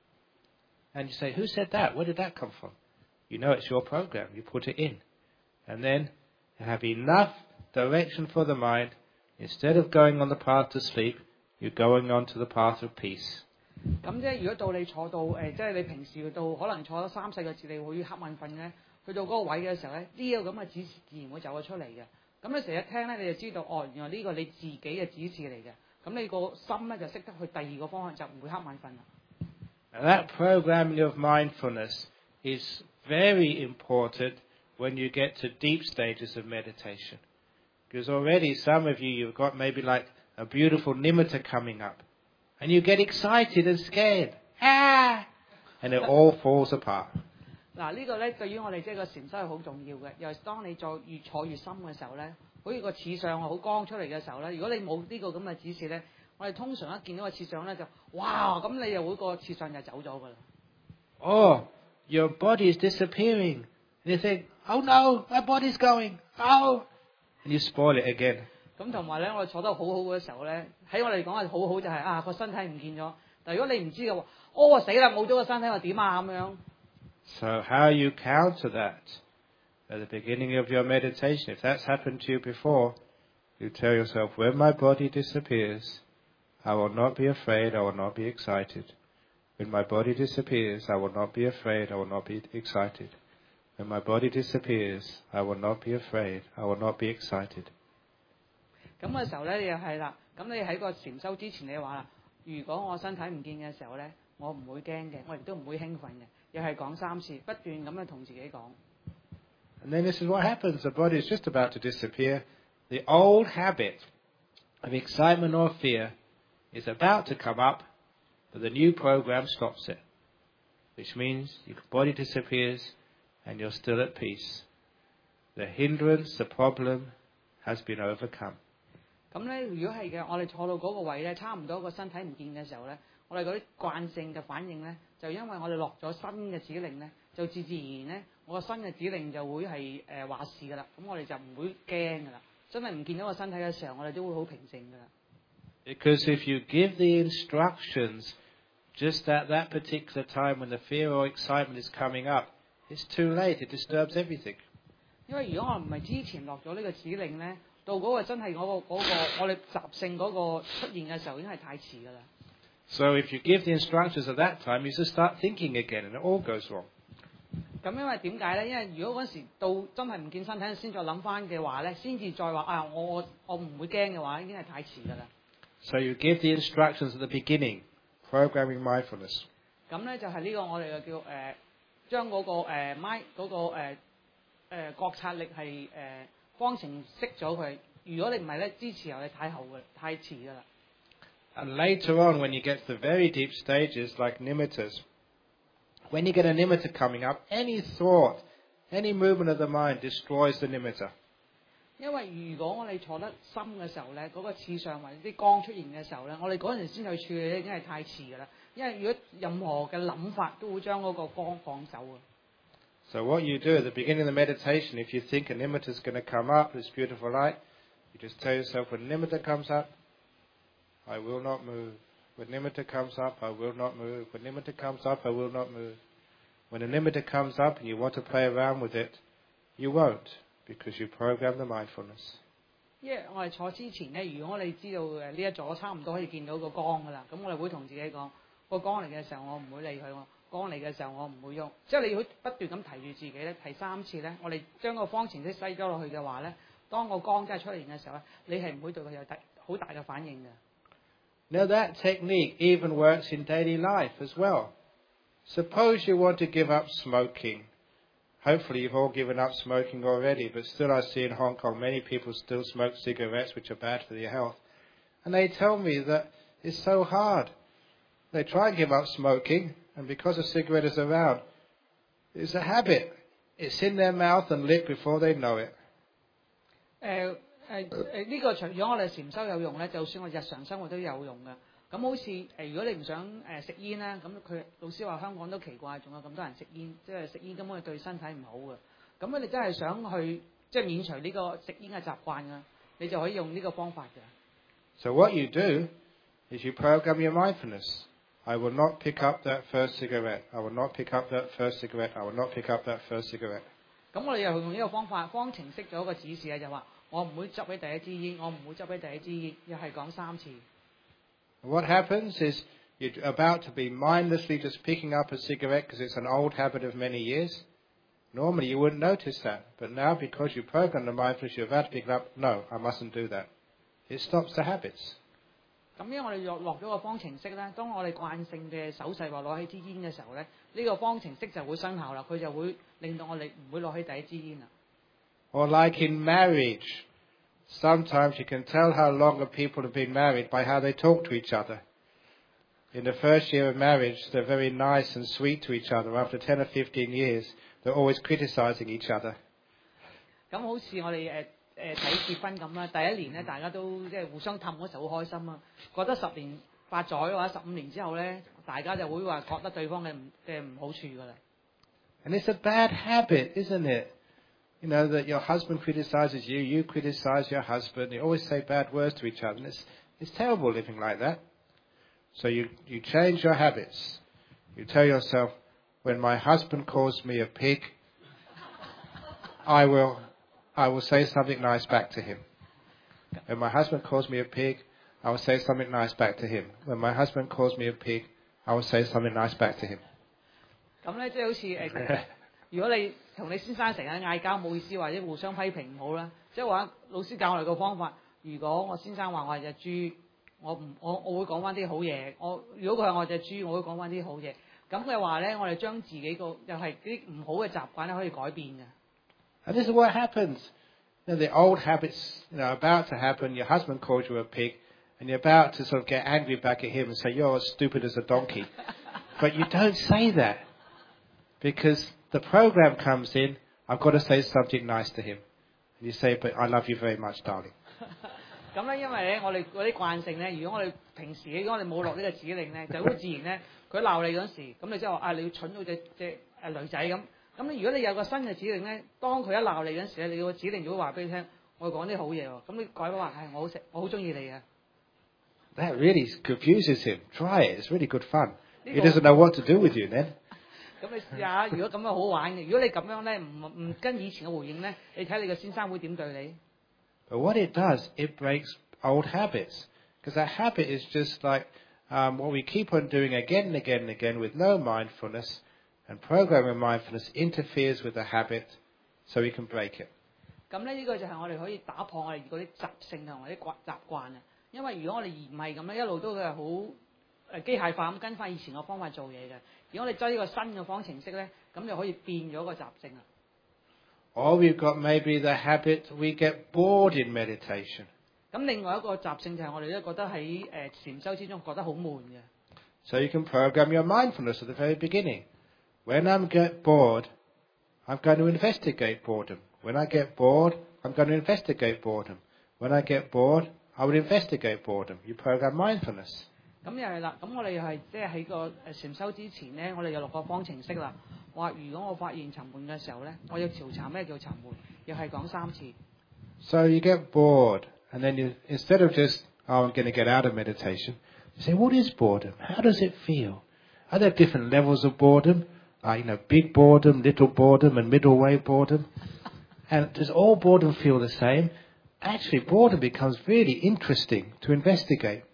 And you say, who said that? Where did that come from? You know it's your program. You put it in. And then you have enough direction for the mind. Instead of going on the path to sleep, you're going on to the path of peace. 咁即係如果到你坐到誒、呃，即係你平時到可能坐咗三四個字，你會瞌眼瞓咧，去到嗰個位嘅時候咧，呢、這個咁嘅指示自然會走咗出嚟嘅。咁你成日聽咧，你就知道哦，原來呢個你自己嘅指示嚟嘅。咁你個心咧就識得去第二個方向，就唔會瞌眼瞓啦。 And that programming of mindfulness is very important when you get to deep stages of meditation. Because already some of you, you've got maybe like a beautiful nimitta coming up. And you get excited and scared. Ah! And it all falls apart. 嗱，呢個咧對於我哋即係個禪修係好重要嘅。又係當你再越坐越深嘅時候咧，好似個似相好光出嚟嘅時候咧，如果你冇呢個咁嘅指示咧，我哋通常一見到個似相咧就哇，咁你又會個似相就走咗㗎啦。 Oh, your body is disappearing. And you think, oh no, my body's going. Oh! And you spoil it again. 咁同埋咧，我哋坐得好好嘅時候咧，喺我哋嚟講係好好就係、是、啊個身體唔見咗。但如果你唔知嘅話，哦死啦冇咗個身體，我點啊咁樣。 So how you counter that at the beginning of your meditation? If that's happened to you before, you tell yourself, when my body disappears, I will not be afraid, I will not be excited. When my body disappears, I will not be afraid, I will not be excited. When my body disappears, I will not be afraid, I will not be excited. 咁嘅時候咧，你又係啦。咁你喺個禪修之前，你話啦，如果我身體唔見嘅時候咧，我唔會驚嘅，我亦都唔會興奮嘅，又係講三次，不斷咁樣同自己講。 And then this is what happens. The body is just about to disappear. The old habit of excitement or fear is about to come up, but the new program stops it. Which means your body disappears and you're still at peace. The hindrance, the problem has been overcome. 咁咧，如果係嘅，我哋坐到嗰個位咧，差唔多個身體唔見嘅時候咧，我哋嗰啲慣性嘅反應咧，就因為我哋落咗新嘅指令咧，就自自然然咧，我個新嘅指令就會係誒話事㗎啦。咁我哋就唔會驚㗎啦。真係唔見到個身體嘅時候，我哋都會好平靜㗎啦。 Because if you give the instructions just at that particular time when the fear or excitement is coming up, it's too late. It disturbs everything. 因為如果我唔係之前落咗呢個指令咧，到嗰個真係嗰、嗰個嗰、嗰個我哋習性嗰個出現嘅時候，已經係太遲㗎啦。 So if you give the instructions at that time, you just start thinking again, and it all goes wrong. 咁因為點解咧？因為如果嗰時到真係唔見身體，先再諗翻嘅話咧，先至再話啊，我我我唔會驚嘅話，已經係太遲㗎啦。 So you give the instructions at the beginning, programming mindfulness. 咁咧就係呢個我哋嘅叫誒、呃，將嗰、嗰個誒 mind 嗰個誒誒、呃、覺察力係誒、呃、方程式咗佢。如果你唔係咧，支持又係太後嘅，太遲㗎啦。 And later on, when you get to the very deep stages like nimittas, when you get a nimitta coming up, any thought, any movement of the mind destroys the nimitta. 因為如果我哋坐得深嘅時候咧，嗰、嗰個刺上或者啲光出現嘅時候咧，我哋嗰陣時先去處理咧，已經係太遲㗎啦。因為如果任何嘅諗法都會將嗰個光放走啊。 So what you do at the beginning of the meditation, if you think a nimitta is going to come up, this beautiful light, you just tell yourself, when nimitta comes up, I will not move. When nimitta comes up, I will not move. When nimitta comes up, I will not move. When a nimitta comes up and you want to play around with it, you won't, because you program the mindfulness. 因為我哋坐之前咧，如果我哋知道誒呢一座差唔多可以見到個光㗎啦，咁我哋會同自己講，個光嚟嘅時候我唔會理佢，我光嚟嘅時候我唔會喐。即係你要不斷咁提住自己咧，提三次咧，我哋將個方程式篩咗落去嘅話咧，當個光真係出現嘅時候咧，你係唔會對佢有大好大嘅反應嘅。 Now that technique even works in daily life as well. Suppose you want to give up smoking. hopefully you've all given up smoking already, but still I see in Hong Kong many people still smoke cigarettes which are bad for their health. And they tell me that it's so hard. They try and give up smoking, and because a cigarette is around, it's a habit. It's in their mouth and lit before they know it. 誒誒誒呢個除咗我哋禪修有用咧，就算我日常生活都有用嘅。咁好似誒、呃，如果你唔想誒、呃、食煙咧，咁佢老師話香港都奇怪，仲有咁多人食煙，即係食煙根本係對身體唔好嘅。咁你真係想去即係免除呢個食煙嘅習慣啊，你就可以用呢個方法嘅。 So what you do is you program your mindfulness. I will not pick up that first cigarette. I will not pick up that first cigarette. I will not pick up that first cigarette. 咁我哋又用呢個方法，方程式咗一個指示啊，就話我唔會執起第一支煙，我唔會執起第一支煙，又係講三次。What happens is you're about to be mindlessly just picking up a cigarette because it's an old habit of many years. Normally you wouldn't notice that, but now because you program the mindfulness, you're about to pick it up. No, I mustn't do that. It stops the habits. 咁因為我哋落落咗個方程式咧，當我哋慣性嘅手勢話攞起支煙嘅時候咧，呢、這個方程式就會生效啦，佢就會令到我哋唔會攞起第一支煙啦。Or like in marriage, sometimes you can tell how long a people have been married by how they talk to each other. In the first year of marriage, they're very nice and sweet to each other. After ten or fifteen years, they're always criticizing each other. 咁好似我哋誒。誒睇結婚咁啦，第一年咧大家都即係互相氹嗰時好開心啊，覺得十年八載或者十五年之後咧，大家就會話覺得對方嘅唔嘅唔好處噶啦。And it's a bad habit, isn't it? You know that your husband criticizes you, you criticize your husband, you always say bad words to each other, and it's it's terrible living like that. So you you change your habits. You tell yourself, when my husband calls me a pig, I will. I will say something nice back to him. When my husband calls me a pig, I will say something nice back to him. When my husband calls me a pig, I will say something nice back to him. 咁咧，即係好似誒，如果你同你先生成日嗌交冇意思，或者互相批評唔好啦，即係話老師教我哋個方法。如果我先生話我係隻豬，我唔我我會講翻啲好嘢。我如果佢係我隻豬，我會講翻啲好嘢。咁嘅話咧，我哋將自己個又係啲唔好嘅習慣咧，可以改變嘅。And this is what happens. You know, the old habits, you know, about to happen. Your husband calls you a pig, and you're about to sort of get angry back at him and say, "You're as stupid as a donkey." But you don't say that because the program comes in. I've got to say something nice to him. And you say, "But I love you very much, darling." 咁咧，因為咧，我哋嗰啲慣性咧，如果我哋平時如果我哋冇落呢個指令咧，就好自然咧，佢鬧你嗰時，咁你即係話啊，你要蠢到隻隻誒女仔咁。咁如果你有個新嘅指令咧，當佢一鬧你嗰時咧，你個指令就會話俾你聽，我講啲好嘢喎。咁你改翻話係我好食，我好中意你嘅。That really confuses him. Try it. It's really good fun. He doesn't know what to do with you then. 咁你試下，如果咁樣好玩嘅，如果你咁樣咧，唔唔跟以前嘅回應咧，你睇你個先生會點對你？ But what it does, it breaks old habits, because that habit is just like um, what we keep on doing again and again and again with no mindfulness. And programming mindfulness interferes with the habit, so we can break it. 咁咧，呢個就係我哋可以打破我哋嗰啲習性同埋啲習習慣啊。因為如果我哋唔係咁咧，一路都係好誒機械化咁跟翻以前嘅方法做嘢嘅。如果我哋將呢個新嘅方程式咧，咁就可以變咗個習性啦。Or we've got maybe the habit we get bored in meditation. 咁另外一個習性就係我哋都覺得喺誒禪修之中覺得好悶嘅。So you can program your mindfulness at the very beginning. When I get bored, I'm going to investigate boredom. When I get bored, I'm going to investigate boredom. When I get bored, I will investigate boredom. You program mindfulness. 咁又係啦，咁我哋又係即係喺個誒禪修之前咧，我哋有六個方程式啦。話如果我發現沉悶嘅時候咧，我要調查咩叫沉悶，又係講三次。So you get bored, and then you, instead of just, oh, I'm going to get out of meditation, you say, what is boredom? How does it feel? Are there different levels of boredom? Uh, you know, big boredom, little boredom, and middle way boredom. And does all boredom feel the same? Actually, boredom becomes really interesting to investigate.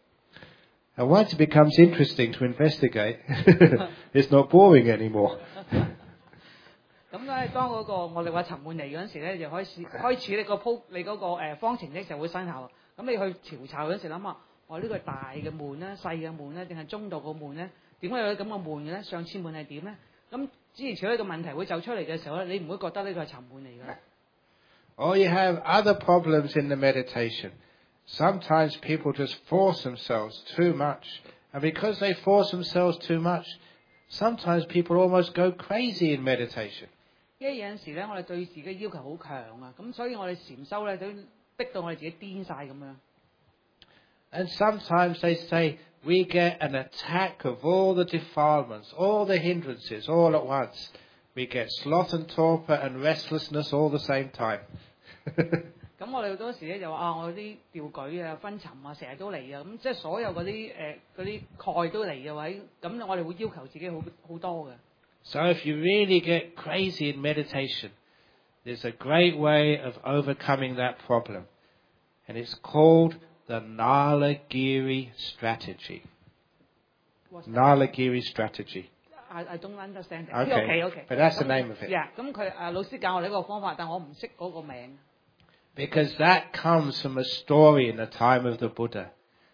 And once it becomes interesting to investigate, it's not boring anymore. 咁咧，當嗰個我哋話沉悶嚟嗰陣時咧，就開始開始你個鋪你嗰個誒方程式就會生效。咁你去調查嗰陣時諗下，我呢個係大嘅悶咧、細嘅悶咧，定係中度嘅悶咧？點解有咁嘅悶嘅咧？上次悶係點咧？咁諸如此類嘅問題會走出嚟嘅時候咧，你唔會覺得呢個係沉悶嚟嘅。 Or you have other problems in the meditation. Sometimes people just force themselves too much. And because they force themselves too much, sometimes people almost go crazy in meditation. 因為有陣時咧，我哋對自己要求好強啊，咁所以我哋禪修咧都逼到我哋自己癲晒咁樣。 And sometimes they say we get an attack of all the defilements, all the hindrances, all at once. We get sloth and torpor and restlessness all the same time. 咁我哋好多時咧就話啊，我啲掉舉啊、昏沉啊，成日都嚟啊，咁即係所有嗰啲誒嗰啲蓋都嚟嘅位，咁我哋會要求自己好好多嘅。 So if you really get crazy in meditation, there's a great way of overcoming that problem. And it's called the Nalagiri strategy. Nalagiri strategy. I, I don't understand. Okay, okay, okay. But that's the name of it. Yeah, 咁佢誒老師教我呢個方法，但我唔識嗰個名。 Because that comes from a story in the time of the Buddha.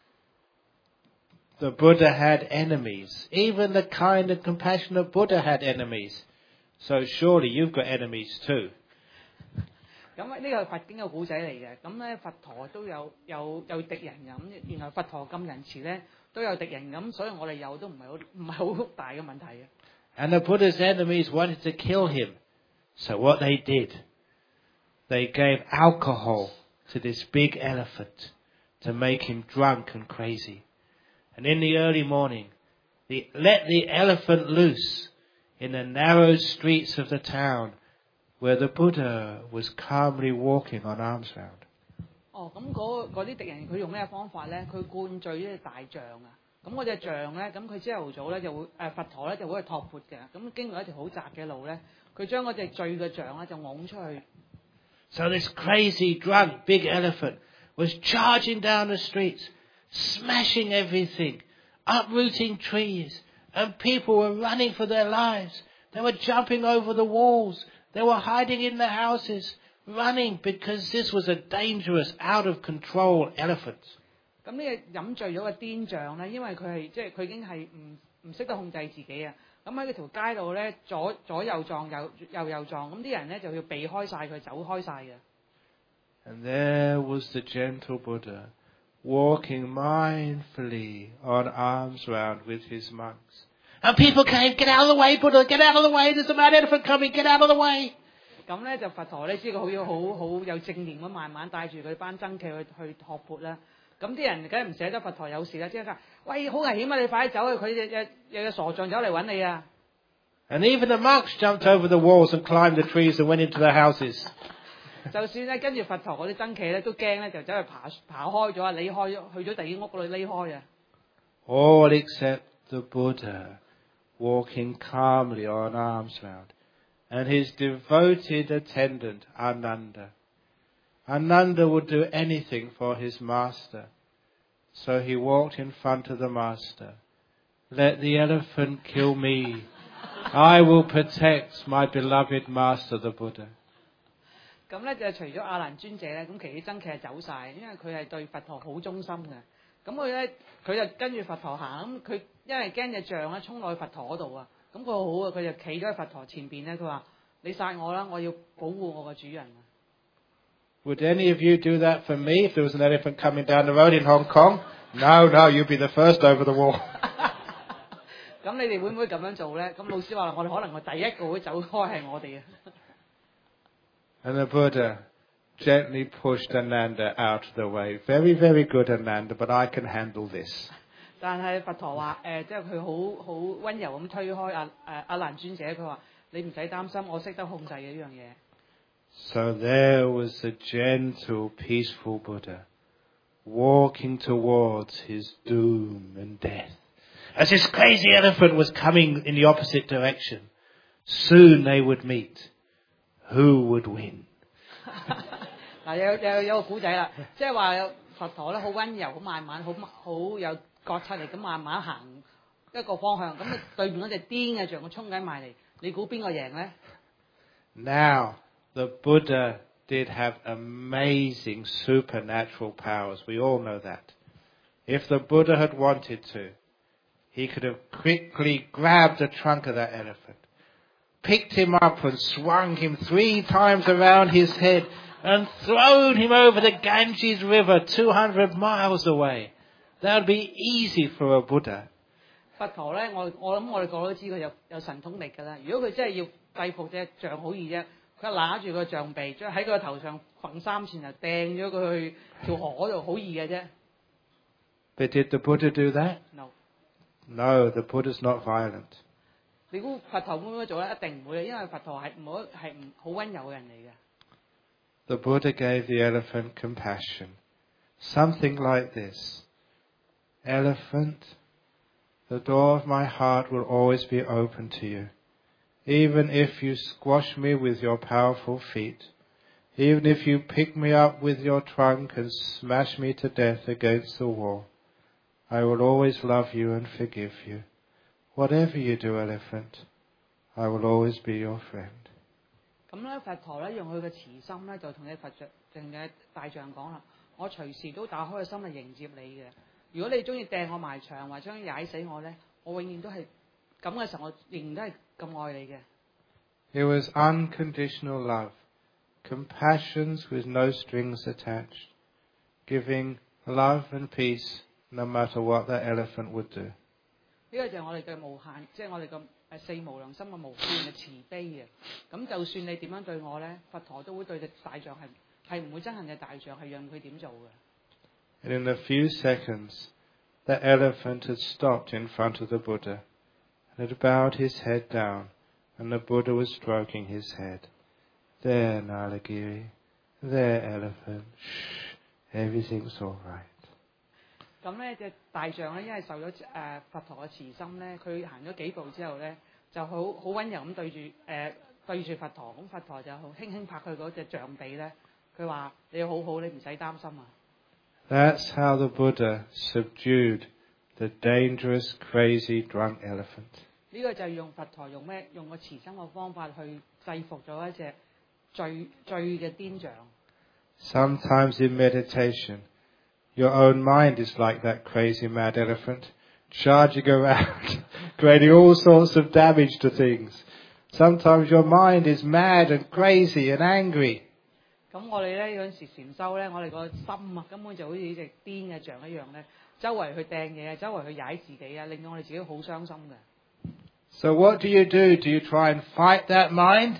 The Buddha had enemies. Even the kind and compassionate Buddha had enemies. So surely you've got enemies too. 咁呢個係佛經嘅古仔嚟嘅，咁咧佛陀都有有有敵人咁，然後佛陀咁仁慈咧都有敵人咁，所以我哋有都唔係好唔係好大嘅問題嘅。 And the Buddha's enemies wanted to kill him. So what they did, they gave alcohol to this big elephant to make him drunk and crazy. And in the early morning, they let the elephant loose in the narrow streets of the town where the Buddha was calmly walking on alms round. 哦，咁嗰嗰啲敵人佢用咩方法咧？佢灌醉呢隻大象啊！咁嗰隻象咧，咁佢朝頭早咧就會誒佛陀咧就會去托缽嘅，咁經過一條好窄嘅路咧，佢將嗰隻醉嘅象咧就拱出去。 So this crazy, drunk, big elephant was charging down the streets, smashing everything, uprooting trees, and people were running for their lives. They were jumping over the walls. They were hiding in the houses, running because this was a dangerous, out of control elephant. 咁呢個飲醉咗嘅癲象咧，因為佢係即係佢已經係唔唔識得控制自己啊！咁喺嗰條街度咧，左左右撞，右右右撞，咁啲人咧就要避開晒佢，走開晒嘅。 And there was the gentle Buddha, walking mindfully on alms round with his monks. And people came, get out of the way, Buddha, get out of the way, there's a mad elephant coming, get out of the way. 咁咧就佛陀咧知佢好要好好有正念咁慢慢帶住佢班僧祇去去托缽啦。咁啲人梗係唔捨得佛陀有事啦，即係話：喂，好危險啊！你快啲走去，佢有有有個傻象走嚟揾你啊！ And even the monks jumped over the walls and climbed the trees and went into their houses. 就算咧跟住佛陀嗰啲僧祇咧都驚咧，就走去爬爬開咗啊，離開去咗第二屋嗰度匿開啊。 All except the Buddha, walking calmly on alms round, and his devoted attendant Ananda. Ananda would do anything for his master, so he walked in front of the master. Let the elephant kill me. I will protect my beloved master, the Buddha. 咁咧就除咗阿蘭尊者咧，咁其他僧祇係走晒，因為佢係對佛陀好忠心嘅。咁佢咧佢就跟住佛陀行，咁佢因為驚隻象咧衝落去佛陀嗰度啊，咁佢好啊，佢就企咗喺佛陀前邊咧，佢話：你殺我啦，我要保護我個主人啊！ Would any of you do that for me if there was an elephant coming down the road in Hong Kong? No, no, you'd be the first over the wall. 咁你哋會唔會咁樣做咧？咁老師話：我哋可能我第一個會走開係我哋啊。 And the Buddha gently pushed Ananda out of the way. Very, very good, Ananda, but I can handle this. 但係佛陀話誒，即係佢好好温柔咁推開阿誒阿蘭尊者，佢話：你唔使擔心，我識得控制嘅呢樣嘢。 So there was the gentle, peaceful Buddha, walking towards his doom and death. As this crazy elephant was coming in the opposite direction, soon they would meet. Who would win? 嗱，有有有個古仔啦，即係話佛陀咧好温柔，好慢慢，好好有覺察力咁慢慢行一個方向，咁對面嗰隻癲嘅象佢衝緊埋嚟，你估邊個贏咧 ？Now the Buddha did have amazing supernatural powers. We all know that. If the Buddha had wanted to, he could have quickly grabbed the trunk of that elephant, picked him up and swung him three times around his head and thrown him over the Ganges River two hundred miles away. That would be easy for a Buddha. 佛陀咧，我我諗我哋個個都知佢有有神通力㗎啦。如果佢真係要制服隻象好易啫，佢揦住個象鼻，將喺佢個頭上揈三次，就掟咗佢去條河度，好易嘅啫。 But did the Buddha do that? No. No, the Buddha's not violent. 你估佛陀會唔會做咧？一定唔會，因為佛陀係唔好係唔好溫柔嘅人嚟嘅。 The Buddha gave the elephant compassion. Something like this. Elephant, the door of my heart will always be open to you. Even if you squash me with your powerful feet, even if you pick me up with your trunk and smash me to death against the wall, I will always love you and forgive you. Whatever you do, elephant, I will always be your friend. 咁咧，佛陀咧用佢嘅慈心咧，就同你佛像嘅大象講啦：我隨時都打開個心嚟迎接你嘅。如果你中意掟我埋牆，或者想踩死我咧，我永遠都係咁嘅時候，我仍然都係咁愛你嘅。 It was unconditional love, compassions with no strings attached, giving love and peace no matter what the elephant would do. 呢個就係我哋嘅無限，即係我哋嘅誒四無量心嘅無限嘅慈悲嘅。咁就算你點樣對我咧，佛陀都會對隻大象係係唔會憎恨隻大象，係讓佢點做嘅。 And in a few seconds, the elephant had stopped in front of the Buddha and had bowed his head down, and the Buddha was stroking his head. There, Nalagiri. There, elephant. Shh. Everything's all right. 咁咧隻大象咧，因為受咗誒、呃、佛陀嘅慈心咧，佢行咗幾步之後咧，就好好溫柔咁對住誒、呃、對住佛陀，咁佛陀就好輕輕拍佢嗰隻象鼻咧，佢話：你好好，你唔使擔心啊。 That's how the Buddha subdued the dangerous, crazy, drunk elephant. 呢個就係用佛陀用咩用個慈心嘅方法去制服咗一隻醉醉嘅癲象。 Sometimes in meditation, your own mind is like that crazy mad elephant, charging around, creating all sorts of damage to things. Sometimes your mind is mad and crazy and angry. 咁我哋咧有陣時禪修咧，我哋個心啊根本就好似隻癲嘅象一樣咧，周圍去掟嘢，周圍去踩自己啊，令到我哋自己好傷心嘅。 So what do you do? Do you try and fight that mind?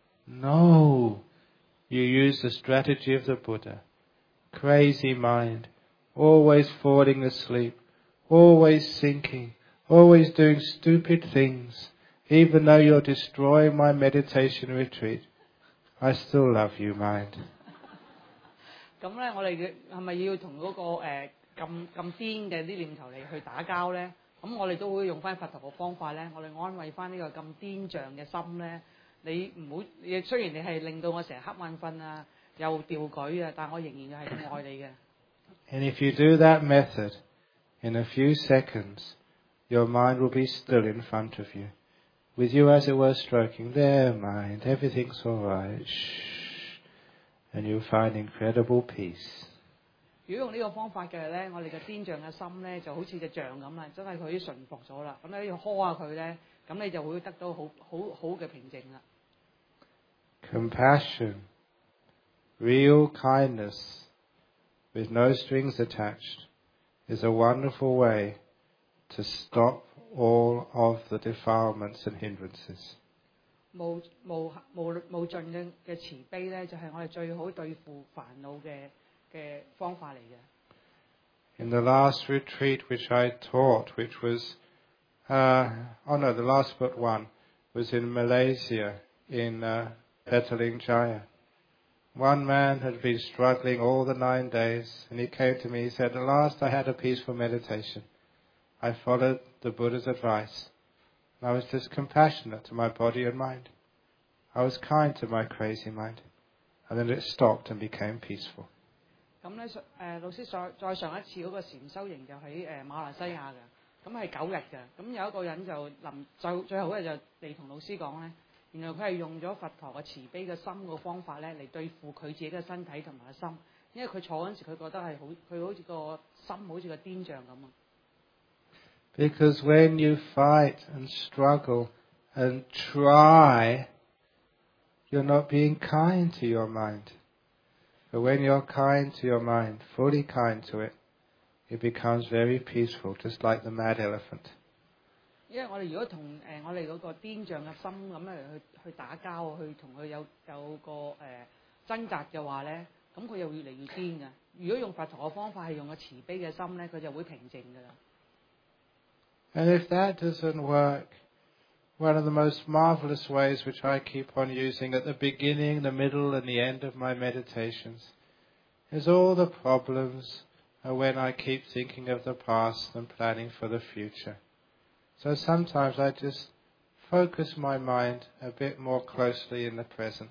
No. You use the strategy of the Buddha. Crazy mind, always falling asleep, always sinking, always doing stupid things. Even though you're destroying my meditation retreat, I still love you, mind. 咁咧，我哋係咪要同嗰、那個誒咁咁癲嘅啲念頭嚟去打交咧？咁我哋都會用翻佛陀嘅方法咧，我哋安慰翻呢個咁癲象嘅心咧。你唔好，雖然你係令到我成日瞌眼瞓啊，又掉舉啊，但我仍然係咁愛你嘅。 And if you do that method, in a few seconds, your mind will be still in front of you, with you as it were stroking their mind. Everything's all right. Shh. And you'll find incredible peace. 如果用呢個方法嘅咧，我哋嘅癲象嘅心咧，就好似隻象咁啦，真係佢順服咗啦。咁你要呵下佢咧，咁你就會得到好好好嘅平靜啦。 Compassion, real kindness, with no strings attached, is a wonderful way to stop all of the defilements and hindrances. 無無無無盡嘅嘅慈悲咧，就係、是、我哋最好對付煩惱嘅嘅方法嚟嘅。 In the last retreat which I taught, which was, uh, oh no, the last but one, was in Malaysia, in uh, Petaling Jaya. One man had been struggling all the nine days, and he came to me, he said, at last I had a peaceful meditation. I followed the Buddha's advice. I was just compassionate to my body and mind. I was kind to my crazy mind. And then it stopped and became peaceful. 咁咧，誒、呃、老師再再上一次嗰個禪修營就喺誒、呃、馬來西亞嘅，咁係九日嘅。咁有一個人就臨最最後嗰日就嚟同老師講咧，原來佢係用咗佛陀嘅慈悲嘅心個方法咧嚟對付佢自己嘅身體同埋個心，因為佢坐嗰陣時佢覺得係好，佢好似個心好似個癲象咁啊。 Because when you fight and struggle and try, you're not being kind to your mind. But when you're kind to your mind, fully kind to it, it becomes very peaceful, just like the mad elephant. 因為我哋如果同誒、呃、我哋嗰個癲象嘅心咁嚟去去打交，去同佢有有個誒、呃、掙扎嘅話咧，咁佢又越嚟越癲㗎。如果用佛陀嘅方法係用個慈悲嘅心咧，佢就會平靜㗎啦。 And if that doesn't work, one of the most marvelous ways which I keep on using at the beginning, the middle and the end of my meditations is all the problems are when I keep thinking of the past and planning for the future. So sometimes I just focus my mind a bit more closely in the present.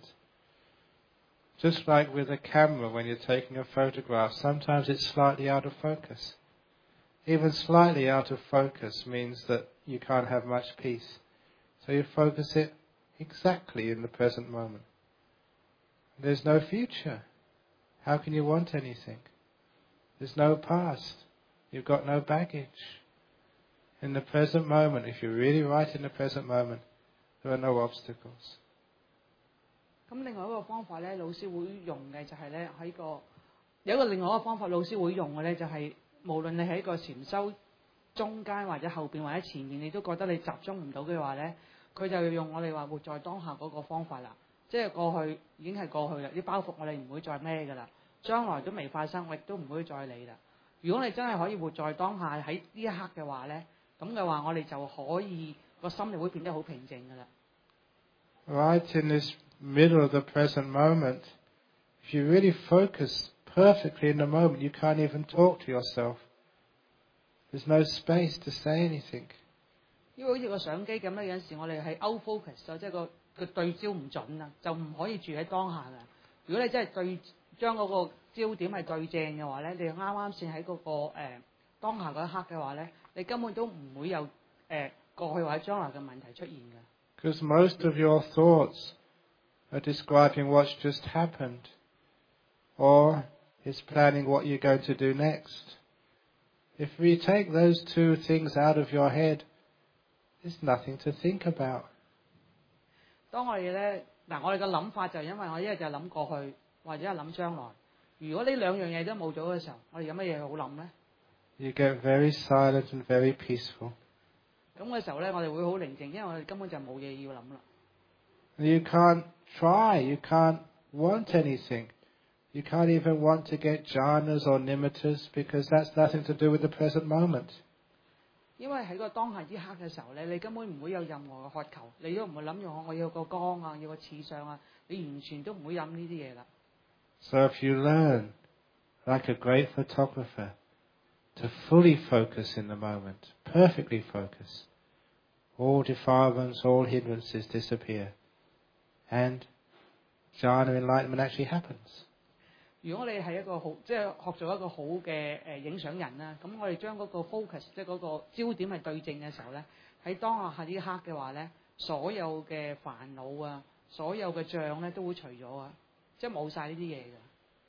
Just like with a camera when you're taking a photograph, sometimes it's slightly out of focus. Even slightly out of focus means that you can't have much peace. So you focus it exactly in the present moment. There's no future. How can you want anything? There's no past. You've got no baggage. In the present moment, if you're really right in the present moment, there are no obstacles. 咁另外一個方法咧，老師會用嘅就係咧喺個有一個另外一個方法，老師會用嘅咧就係、是、無論你喺個禪修中間或者後邊或者前面，你都覺得你集中唔到嘅話咧，佢就要用我哋話活在當下嗰個方法啦。即係過去已經係過去啦，啲包袱我哋唔會再孭㗎啦，將來都未發生，我亦都唔會再理啦。如果你真係可以活在當下喺呢一刻嘅話咧，咁嘅話我哋就可以個心就會變得好平靜㗎啦。 Right in this middle of the present moment, if you really focus perfectly in the moment, you can't even talk to yourself. There's no space to say anything. 因為好似個相機咁咧，有陣時我哋係 out focus 咗，即係個個對焦唔準啊，就唔可以住喺當下㗎。如果你真係對將嗰個焦點係對正嘅話咧，你啱啱先喺嗰個誒、呃、當下嗰一刻嘅話咧，你根本都唔會有誒、呃、過去或者將來嘅問題出現㗎。 Because most of your thoughts are describing what's just happened, or is planning what you're going to do next. If we take those two things out of your head, there's nothing to think about. 當我哋咧嗱，我哋嘅諗法就係因為我一日就諗過去，或者係諗將來。如果呢兩樣嘢都冇咗嘅時候，我哋有乜嘢好諗咧？ You get very silent and very peaceful. 咁嘅時候咧，我哋會好寧靜，因為我哋根本就冇嘢要諗啦。 You can't try, you can't want anything. You can't even want to get jhanas or nimittas because that's nothing to do with the present moment. 因為喺個當下之刻嘅時候咧，你根本唔會有任何嘅渴求，你都唔會諗住我要個光啊，要個次相啊，你完全都唔會諗呢啲嘢啦。 So if you learn, like a great photographer, to fully focus in the moment, perfectly focus, all defilements, all hindrances disappear, and jhana enlightenment actually happens. 如果你係一個好，即係學做一個好嘅誒影相人啦，咁我哋將嗰個 focus， 即係嗰個焦點係對正嘅時候咧，喺當下呢一刻嘅話咧，所有嘅煩惱啊，所有嘅障咧都會除咗啊，即係冇晒呢啲嘢㗎。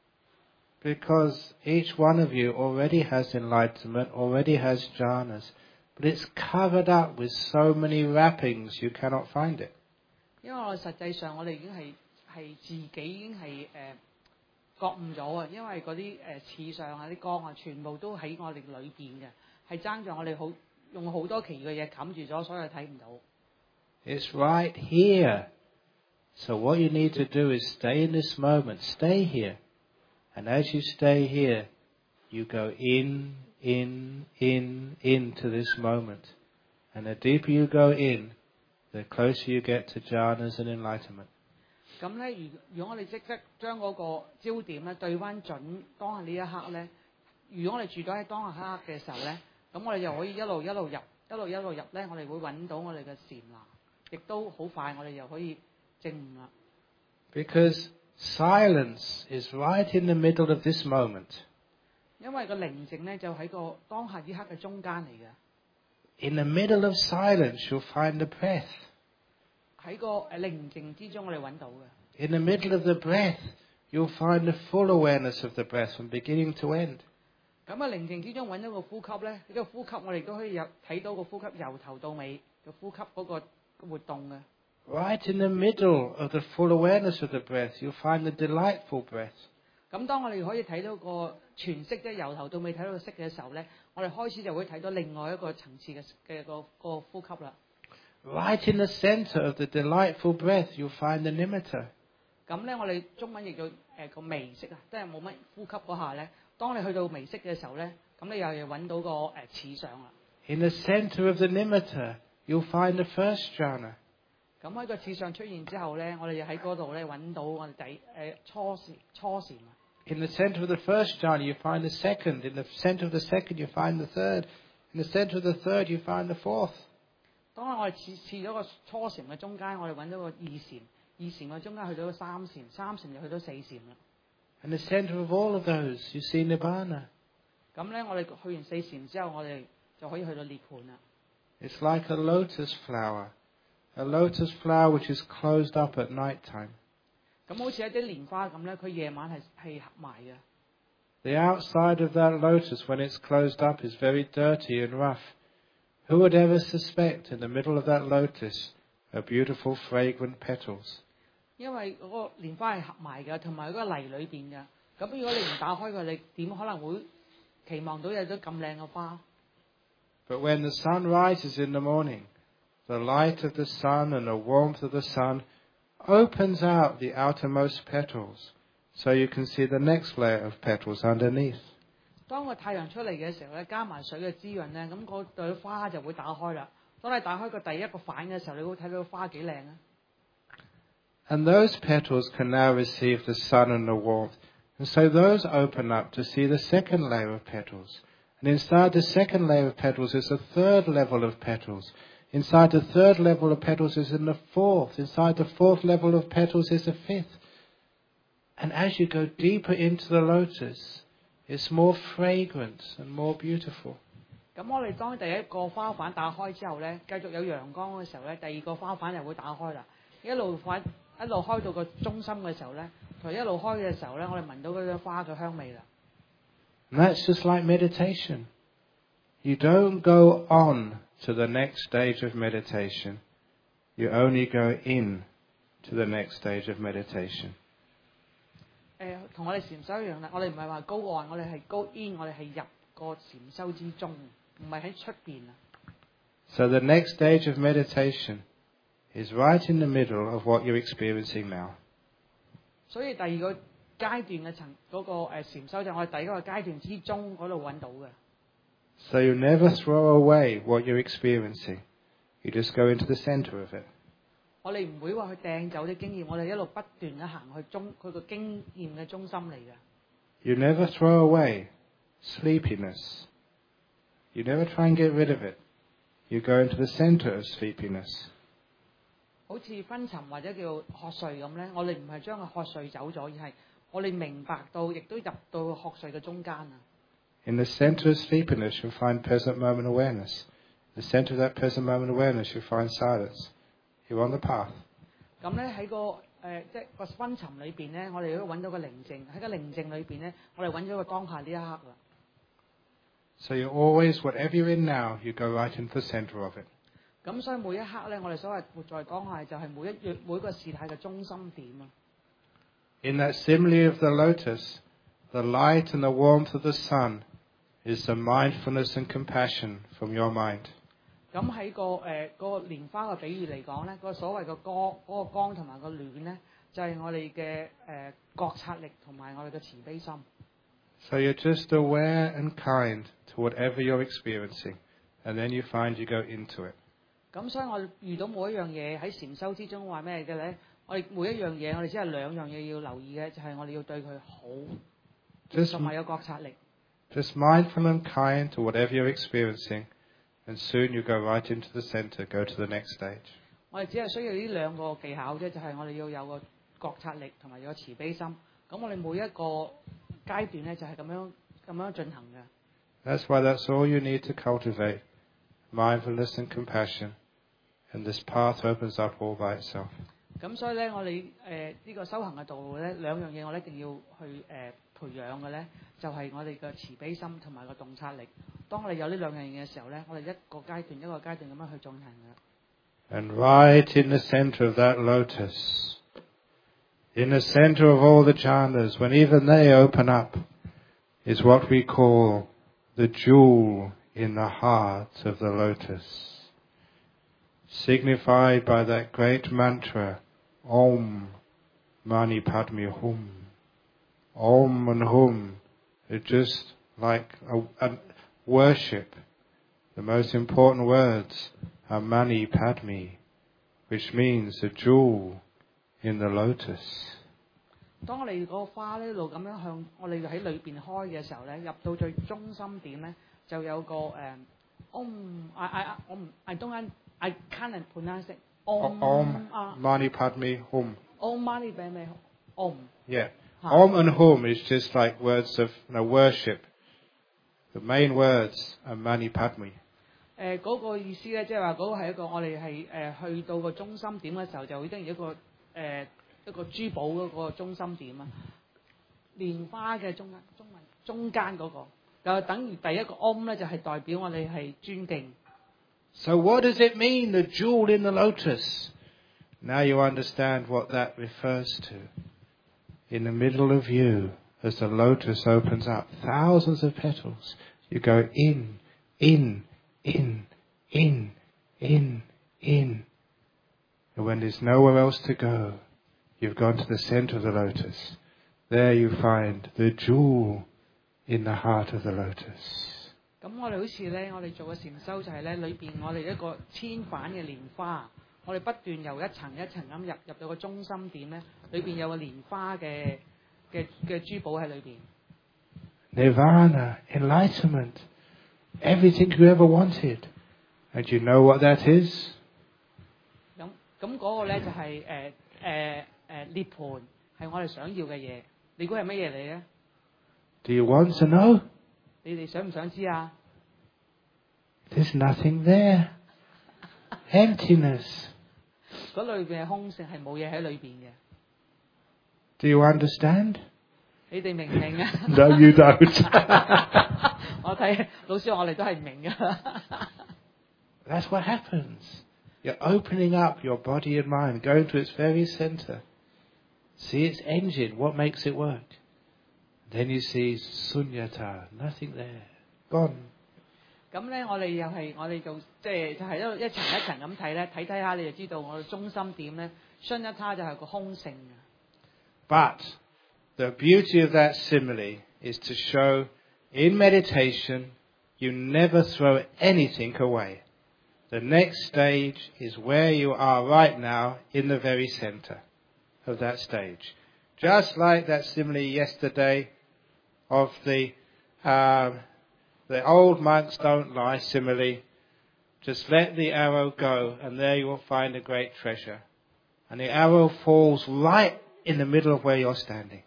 Because each one of you already has enlightenment, already has jhanas, but it's covered up with so many wrappings you cannot find it. 因為我實際上我哋已經係係自己已經係誒、呃、覺悟咗啊，因為嗰啲誒次相啊、啲光啊，全部都喺我哋裏邊嘅，係爭在我哋好用好多其餘嘅嘢冚住咗，所以睇唔到。 It's right here. So what you need to do is stay in this moment, stay here. And as you stay here, you go in, in, in, into this moment. And the deeper you go in, the closer you get to jhanas and enlightenment. 咁咧，如如果我哋即刻將嗰個焦點咧對翻準當下呢一刻咧，如果我哋住咗喺當下一刻嘅時候咧，咁我哋就可以一路一路入，一路一路入咧，我哋會揾到我哋嘅禪那，亦都好快我哋又可以證悟啦。 Because silence is right in the middle of this moment. 因為個寧靜咧就喺個當下呢刻嘅中間嚟嘅。 In the middle of silence, you'll find the breath. 喺個誒寧靜之中，我哋揾到嘅。 In the middle of the breath, you'll find the full awareness of the breath from beginning to end. 咁啊，寧靜之中揾到個呼吸咧，呢個呼吸我哋都可以有睇到個呼吸由頭到尾嘅呼吸嗰個活動嘅。 Right in the middle of the full awareness of the breath, you'll find the delightful breath. 咁當我哋可以睇到個全息即係由頭到尾睇到個息嘅時候咧，我哋開始就會睇到另外一個層次嘅嘅個個呼吸啦。 Right in the center of the delightful breath, you'll find the nimitta. 咁咧，我哋中文譯做誒個微息啊，即係冇乜呼吸嗰下咧。當你去到微息嘅時候咧，咁你又要揾到個誒齒相啦。 In the center of the nimitta, you'll find the first jhana. 咁喺個齒相出現之後咧，我哋又喺嗰度咧揾到我哋第誒初禪初禪啊。 In the center of the first jhana, you find the second. In the center of the second, you find the third. In the center of the third, you find the fourth. 當我哋刺刺咗個初禪嘅中間，我哋揾到個二禪，二禪嘅中間去到個三禪，三禪就去到四禪啦。 In the center of all of those, you see nibbana. 咁咧，我哋去完四禪之後，我哋就可以去到涅槃啦。 It's like a lotus flower, a lotus flower which is closed up at night time. 咁好似一啲蓮花咁咧，佢夜晚係係合埋嘅。 The outside of that lotus, when it's closed up, is very dirty and rough. Who would ever suspect in the middle of that lotus are beautiful, fragrant petals? 因為嗰個蓮花係合埋嘅，同埋嗰個泥裏邊嘅。咁如果你唔打開佢，你點可能會期望到有咗咁靚嘅花？ But when the sun rises in the morning, the light of the sun and the warmth of the sun opens out the outermost petals, so you can see the next layer of petals underneath. 當個太陽出嚟嘅時候咧，加埋水嘅滋潤咧，咁嗰對花就會打開啦。當你打開個第一個反嘅時候，你會睇到花幾靚啊！ And those petals can now receive the sun and the warmth. And so those open up to see the second layer of petals. And inside the second layer of petals is a third level of petals. Inside the third level of petals is in the fourth. Inside the fourth level of petals is a fifth. And as you go deeper into the lotus, it's more fragrant and more beautiful. 咁我哋當第一個花瓣打開之後咧，繼續有陽光嘅時候咧，第二個花瓣又會打開啦。一路反一路開到個中心嘅時候咧，同一路開嘅時候咧，我哋聞到嗰啲花嘅香味啦。 And that's just like meditation. You don't go on to the next stage of meditation. You only go in to the next stage of meditation. 誒，同我哋禪修一樣啦，我哋唔係話高岸，我哋係高 in， 我哋係入個禪修之中，唔係喺出邊啊。 So the next stage of meditation is right in the middle of what you're experiencing now. 所以第二個階段嘅層嗰個誒禪修就係我哋第一個階段之中嗰度揾到嘅。 So you never throw away what you're experiencing. You just go into the center of it. 我哋唔會話去掟走啲經驗，我哋一路不斷咁行去中佢個經驗嘅中心嚟嘅。 You never throw away sleepiness. You never try and get rid of it. You go into the center of sleepiness. 好似昏沉或者叫瞌睡咁咧，我哋唔係將佢瞌睡走咗，而係我哋明白到，亦都入到瞌睡嘅中間啊。 In the center of sleepiness, you'll find present moment awareness. In the center of that present moment awareness, you'll find silence. You're on the path. 咁咧喺個誒、呃、即係個昏沉裏邊咧，我哋都揾到個寧靜。喺個寧靜裏邊咧，我哋揾咗個當下呢一刻啦。 So you always, whatever you're in now, you go right into the center of it. 咁所以每一刻咧，我哋所謂活在當下，就係每一月每個事態嘅中心點啊。 In that simile of the lotus, the light and the warmth of the sun is the mindfulness and compassion from your mind. 咁喺個誒嗰個蓮花嘅比喻嚟講咧，嗰個所謂嘅光嗰個光同埋個暖咧，就係我哋嘅誒覺察力同埋我哋嘅慈悲心。 So you're just aware and kind to whatever you're experiencing, and then you find you go into it. 咁所以我遇到每一樣嘢喺禪修之中話咩嘅咧？我哋每一樣嘢，我哋只係兩樣嘢要留意嘅，就係我哋要對佢好，同埋有覺察力。 Just mindful and kind to whatever you're experiencing. And soon you go right into the center, go to the next stage. 我哋只係需要呢兩個技巧啫，就係、是、我哋要有個覺察力同埋有個慈悲心。咁我哋每一個階段咧就係咁樣咁樣進行嘅。 That's why that's all you need to cultivate, mindfulness and compassion, and this path opens up all by itself. 咁所以咧，我哋誒呢個修行嘅道路咧，兩樣嘢我哋一定要去誒、呃、培養嘅咧，就係、是、我哋嘅慈悲心同埋個洞察力。當我哋有呢兩樣嘢嘅時候咧，我哋一個階段一個階段咁樣去進行嘅。 And right in the center of that lotus, in the center of all the jhanas, when even they open up, is what we call the jewel in the heart of the lotus, signified by that great mantra, Om Mani Padme Hum. Om and Hum are just like a, a worship. The most important words are Mani Padme, which means the jewel in the lotus. 當我哋個花呢一路咁樣向我哋喺裏邊開嘅時候咧，入到最中心點咧，就有個誒 Om I I 我唔 I don't I can't pronounce it Om Om Mani Padme Hum. Om Mani Padme Om. Yeah. Om and Hum is just like words of you know, worship. The main words are Mani Padme. 誒嗰個意思咧，即係話嗰個係一個我哋係誒去到個中心點嘅時候，就會等於一個誒、呃、一個珠寶嗰個中心點啊，蓮花嘅中間中文中間嗰、那個，就等於第一個 Om 咧，就係代表我哋係尊敬。 So what does it mean, the jewel in the lotus? Now you understand what that refers to. In the middle of you, as the lotus opens up, thousands of petals, you go in, in, in, in, in, in. And when there's nowhere else to go, you've gone to the center of the lotus. There you find the jewel in the heart of the lotus. 咁我哋好似咧，我哋做嘅禪修就係咧，裏邊我哋一個千瓣嘅蓮花，我哋不斷由一層一層咁入入到個中心點咧，裏邊有個蓮花嘅嘅嘅珠寶喺裏邊。 Nirvana, enlightenment, everything you ever wanted. And you know what that is? 咁咁嗰個咧就係誒誒誒涅槃，係我哋想要嘅嘢。你估係乜嘢嚟咧 Do you want to know? 你哋想唔想知啊 There's nothing there. Emptiness. 嗰裏邊係空性，係冇嘢喺裏邊嘅。 Do you understand? 你哋明唔明啊 No, you don't. 我睇老師話我哋都係唔明㗎。 That's what happens. You're opening up your body and mind, going to its very center. See its engine, what makes it work. Then you see sunyata, nothing there, gone. 咁咧，我哋又係我哋就即係就係一路一層一層咁睇咧，睇睇下你就知道我哋中心點咧，sunyata就係個空性嘅。 But the beauty of that simile is to show in meditation you never throw anything away. The next stage is where you are right now in the very center of that stage. Just like that simile yesterday of the um, the old monks don't lie simile. Just let the arrow go and there you will find a great treasure. And the arrow falls right in the middle of where you're standing.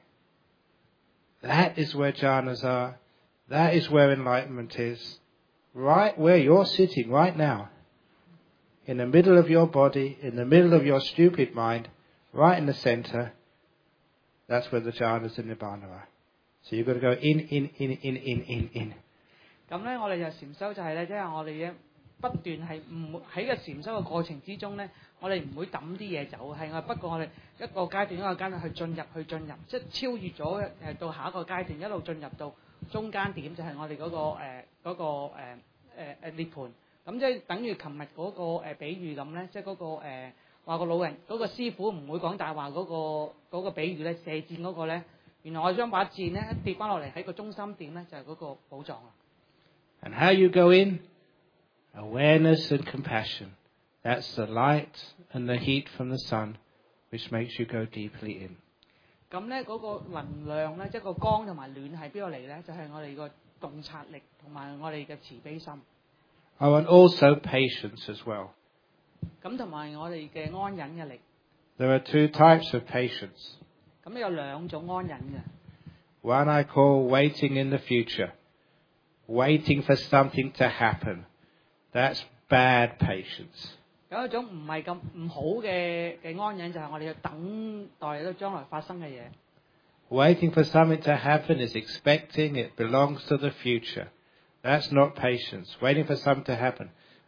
That is where jhanas are. That is where enlightenment is. Right where you're sitting right now. In the middle of your body, in the middle of your stupid mind, right in the center. That's where the jhanas and nibbana are. So you've got to go in, in, in, in, in, in, in. 咁咧，我哋就禪修就係咧，即係我哋咧不斷係唔喺個禪修嘅過程之中咧，我哋唔會抌啲嘢走，係我不過我哋一個階段一個階段去進入去進入，即係超越咗誒到下一個階段，一路進入到中間點就係我哋嗰個誒嗰個誒誒誒涅槃。咁即係等於琴日嗰個誒比喻咁咧，即係嗰個誒話個老人嗰個師傅唔會講大話嗰個嗰個比喻咧，射箭嗰個咧，原來我將把箭咧跌翻落嚟喺個中心點咧，就係嗰個寶藏啦。 And how you go in? Awareness and compassion. That's the light and the heat from the sun, which makes you go deeply in. 咁咧嗰個能量咧，即係個光同埋暖係邊度嚟咧？就係我哋個洞察力同埋我哋嘅慈悲心。 Oh, and also patience as well. 咁同埋我哋嘅安忍嘅力。 There are two types of patience. 咁有兩種安忍嘅。 One I call waiting in the future. Waiting for something to happen. That's bad patience. 有一種唔係咁唔好嘅嘅安忍，就係我哋要等待到將來發生嘅嘢。 Waiting for something to happen is expecting it belongs to the future. That's not patience. Waiting for something to happen.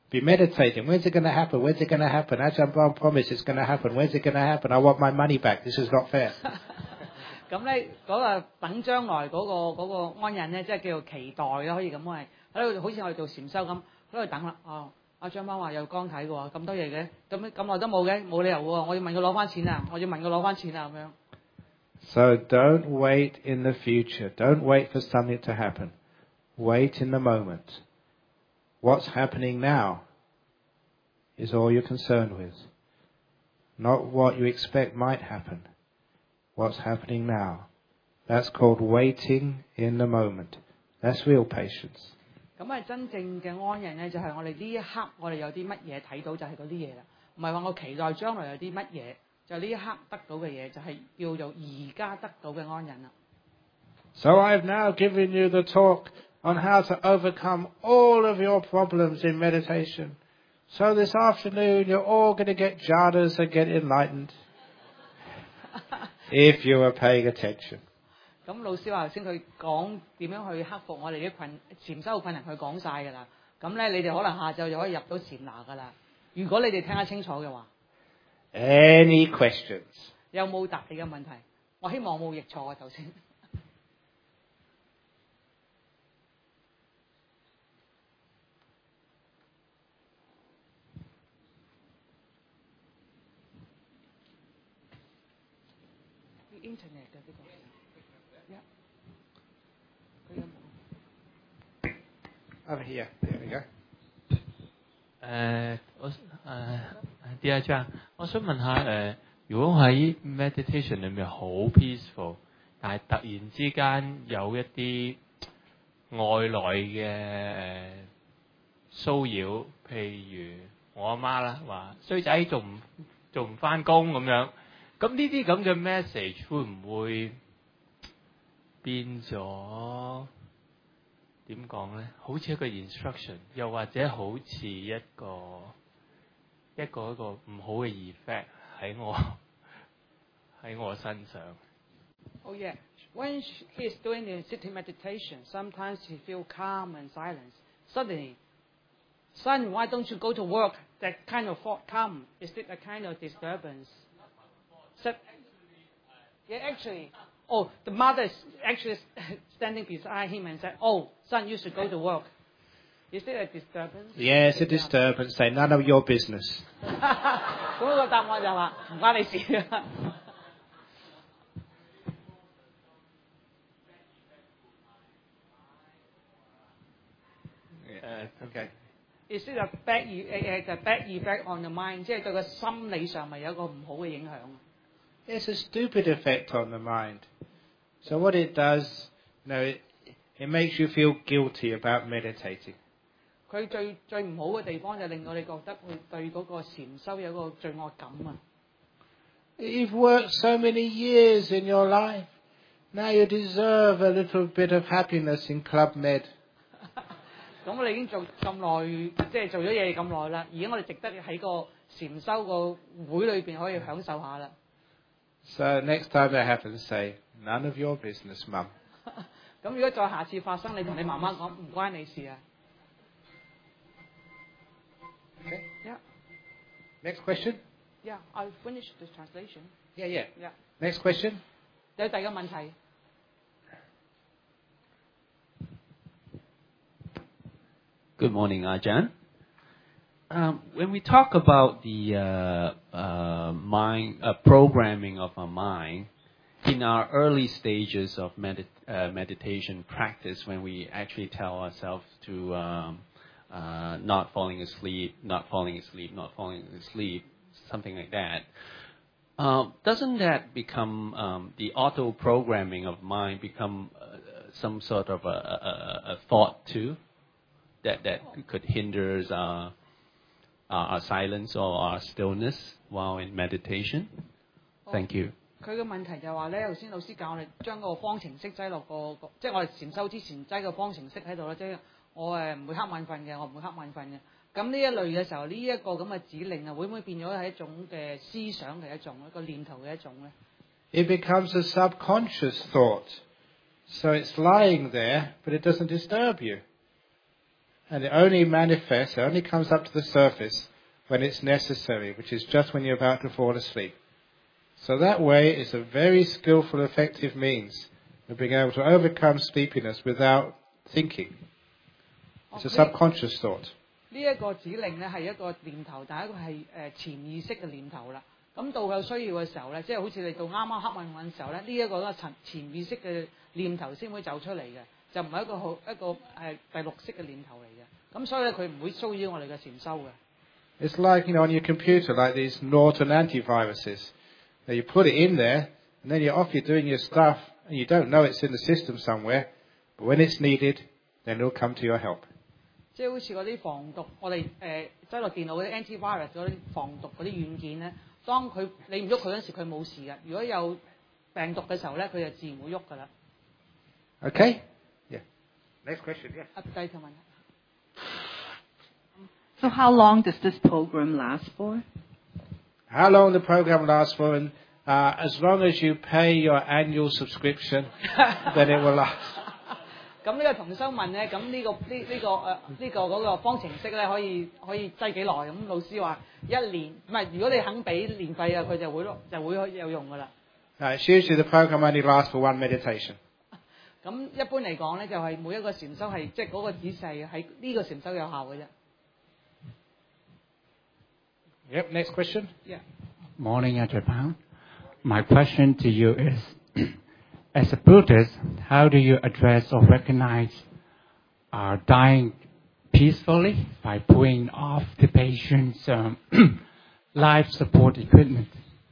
be meditating. When's it going to happen? When's it going to happen? Ajahn Brahm promised it's going to happen. When's it going to happen? I want my money back. This is not fair. 咁咧嗰個等將來嗰、個嗰、個安忍咧，即係叫做期待啦，可以咁係喺度，好似我哋做禪修咁喺度等啦。哦，阿張媽話有光睇嘅喎，咁多嘢嘅，咁咁耐都冇嘅，冇理由喎，我要問佢攞翻錢啊，我要問佢攞翻錢啊咁樣。 So don't wait in the future. Don't wait for something to happen. Wait in the moment. What's happening now is all you're concerned with. Not what you expect might happen. What's happening now. That's called waiting in the moment. That's real patience. 咁啊，真正嘅安忍咧，就係我哋呢一刻，我哋有啲乜嘢睇到就係嗰啲嘢啦，唔係話我期待將來有啲乜嘢，就呢一刻得到嘅嘢，就係叫做而家得到嘅安忍啦。 So I've now given you the talk on how to overcome all of your problems in meditation. So this afternoon you're all going to get jhanas and get enlightened. If you are paying attention. 咁老師話頭先佢講點樣去克服我哋啲困禪修困難，佢講晒㗎啦。咁咧你哋可能下晝就可以入到禪拿㗎啦。如果你哋聽得清楚嘅話。 Any questions? 有冇答你嘅問題？我希望冇譯錯啊頭先。Internet 嘅呢個。 Over here. There we go. 誒，我誒第二張，我想問下誒，如果喺 meditation 裏面好 peaceful，但係突然之間有一啲外來嘅誒騷擾，譬如我阿媽啦話衰仔仲唔仲唔返工咁樣，咁呢啲咁嘅 message 會唔會變咗？點講咧？好似一個 instruction， 又或者好似一個一個一個唔好嘅 effect 喺我喺我身上。 Oh yeah, when he is doing the sitting meditation, sometimes he feel calm and silence. Suddenly, son, why don't you go to work? That kind of thought come. Is it a kind of disturbance? So, yeah, actually. Oh, the mother is actually standing beside him and said, "Oh, son, you should go to work." Is it a disturbance? Yes, a disturbance. Say none of your business. 咁個答案就話唔關你事啦。 Okay. Is it a bad e- a bad effect on the mind？ 即係對個心理上咪有一個唔好嘅影響。 It's a stupid effect on the mind. So what it does, you know, it, it makes you feel guilty about meditating. 佢最最唔好嘅地方就令到你覺得佢對嗰個禪修有個罪惡感啊。 You've worked so many years in your life. Now you deserve a little bit of happiness in Club Med. 咁你已經做咁耐，即係做咗嘢咁耐啦。而家我哋值得喺個禪修個會裏邊可以享受下啦。 So next time that happens, say none of your business, Mum. 咁如果再下次發生，你同你媽媽講唔關你事啊。 Okay. Yeah. Next question. Yeah, I'll finish the translation. Yeah, yeah. Yeah. Next question. 有第二個問題。 Good morning, Ajahn. Um, when we talk about the uh, uh, mind uh, programming of our mind, in our early stages of medit- uh, meditation practice, when we actually tell ourselves to um, uh, not falling asleep, not falling asleep, not falling asleep, something like that, uh, doesn't that become um, the auto programming of mind become uh, some sort of a, a, a thought too, that that could hinder our our silence or our stillness while in meditation? Thank you. 佢嘅問題就話咧，頭先老師教我哋將個方程式擠落個，即係我哋禪修之前擠個方程式喺度啦，即係我誒唔會瞌眼瞓嘅，我唔會瞌眼瞓嘅。咁呢一類嘅時候，呢、這、一個咁嘅指令啊，會唔會變咗係一種嘅思想嘅一種一個念頭嘅一種咧 It becomes a subconscious thought. So it's lying there, but it doesn't disturb you. And it only manifests, it only comes up to the surface when it's necessary, which is just when you're about to fall asleep. So that way it's a very skillful, effective means of being able to overcome sleepiness without thinking. It's a subconscious thought. 呢一個指令咧係一個念頭，但係一個係誒潛意識嘅念頭啦。咁到有需要嘅時候咧，即係好似你到啱啱黑暗嘅時候咧，呢、這、一個咧潛潛意識嘅念頭先會走出嚟嘅，就唔係一個好一個誒第六式嘅念頭嚟嘅。咁所以咧佢唔會騷擾我哋嘅禪修嘅。 It's like, you know, on your computer, like these Norton antiviruses. Now you put it in there, and then you're off, you're doing your stuff, and you don't know it's in the system somewhere, but when it's needed, then it'll come to your help. 即係好似嗰啲防毒，我哋誒擠落電腦嗰啲 antivirus 嗰啲防毒嗰啲軟件咧，當佢你唔喐佢嗰時，佢冇事嘅。如果有病毒嘅時候咧，佢就自然會喐㗎啦。 Okay? Yeah. Next question, yeah. 啊，第二條問題。 So how long does this program last for? How long the program lasts for, and uh, as long as you pay your annual subscription, then it will last. 咁呢個同修問咧，咁呢、這個呢呢、這個誒呢、呃這個嗰、這個方程式咧，可以可以擠幾耐？咁老師話一年，唔係如果你肯俾年費啊，佢就會就會有用噶啦。 Uh, it's usually the program only lasts for one meditation. 咁一般嚟講咧，就係、是、每一個禪修係即係嗰個指示喺呢個禪修有效嘅啫。 Yep. Next question. Yeah. Morning, Ajahn Paul. My question to you is, as a Buddhist, how do you address or recognize uh, dying peacefully by pulling off the patient's um, life support equipment?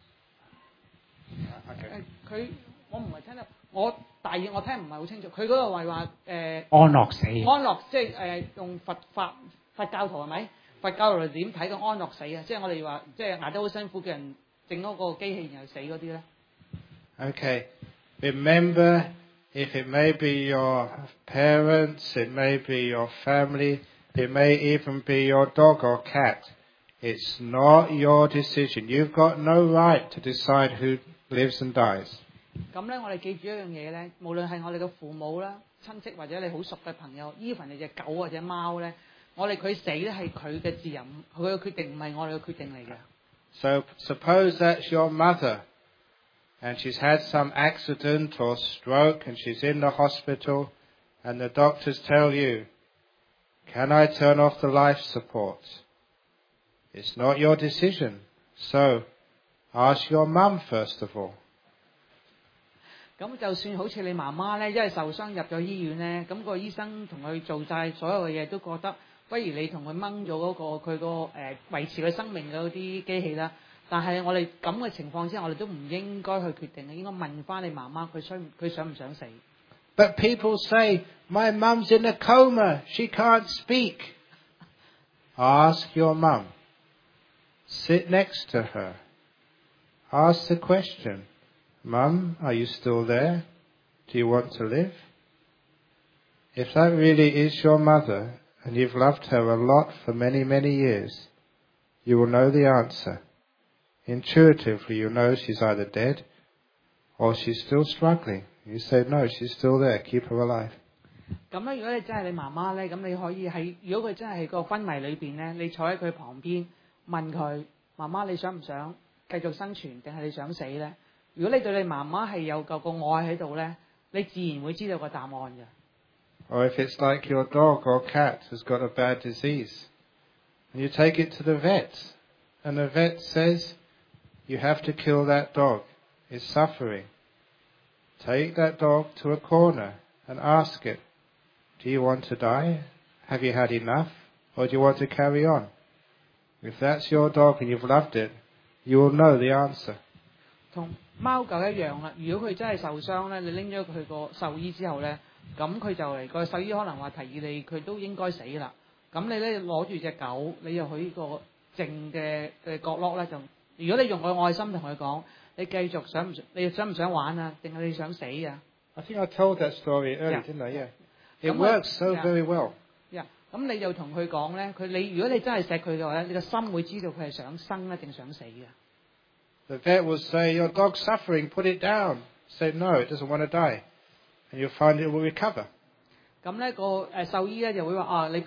佢我唔係聽得，我大意我聽唔係好清楚。佢嗰度係話誒安樂死。 安樂即係誒用佛法佛教徒係咪？佛教徒點睇個安樂死啊？即係我哋話即係捱得好辛苦嘅人整嗰個機器然後死嗰啲咧。 Okay. Remember, if it may be your parents, it may be your family, it may even be your dog or cat. It's not your decision. You've got no right to decide who lives and dies. 咁咧，我哋記住一樣嘢咧，無論係我哋嘅父母啦、親戚或者你好熟嘅朋友 ，even 你隻狗或者貓咧，我哋佢死咧係佢嘅自由，佢嘅決定唔係我哋嘅決定嚟嘅。 So suppose that's your mother. And she's had some accident or stroke and she's in the hospital and the doctors tell you, can I turn off the life support? It's not your decision. So ask your mum first of all. 咁就算好似你媽媽咧，因為受傷入咗醫院咧，咁、那個醫生同佢做晒所有嘅嘢，都覺得不如你同佢掹咗嗰個佢個誒維持佢生命嘅嗰啲機器啦。但係我哋咁嘅情況之下，我哋都唔應該去決定嘅，應該問翻你媽媽佢想佢想唔想死。 But people say, my mum's in a coma, she can't speak. Ask your mum. Sit next to her. Ask the question, Mum, are you still there? Do you want to live? If that really is your mother, and you've loved her a lot for many, many years, you will know the answer. Intuitively, you know she's either dead or she's still struggling. You say, no, she's still there. Keep her alive. 咁咧，如果你真係你媽媽咧，咁你可以喺如果佢真係喺個昏迷裏邊咧，你坐喺佢旁邊問佢：媽媽，你想唔想繼續生存，定係你想死咧？如果你對你媽媽係有夠個愛喺度咧，你自然會知道個答案嘅。 Or if it's like your dog or cat has got a bad disease, and you take it to the vet, and the vet says, you have to kill that dog. It's suffering. Take that dog to a corner and ask it, do you want to die? Have you had enough? Or do you want to carry on? If that's your dog and you've loved it, you will know the answer. 同貓狗一樣啦，如果佢真係受傷咧，你拎咗佢個獸醫之後咧，咁佢就嚟個獸醫可能話提議你，佢都應該死啦。咁你咧攞住隻狗，你又去個靜嘅嘅角落咧就。如果你用個愛心同佢講，你繼續想唔你想唔想玩啊？定係你想死啊 I think I told that story earlier, yeah. didn't I? Yeah. It works so yeah. very well. Yeah. 咁你就同佢講咧，佢你如果你真係錫佢嘅話咧，你個心會知道佢係想生咧定想死嘅。 The vet will say, your dog's suffering, put it down. Say, no, it doesn't want to die. And you'll find it will recover. 咁咧個誒獸醫咧就會話啊，你不如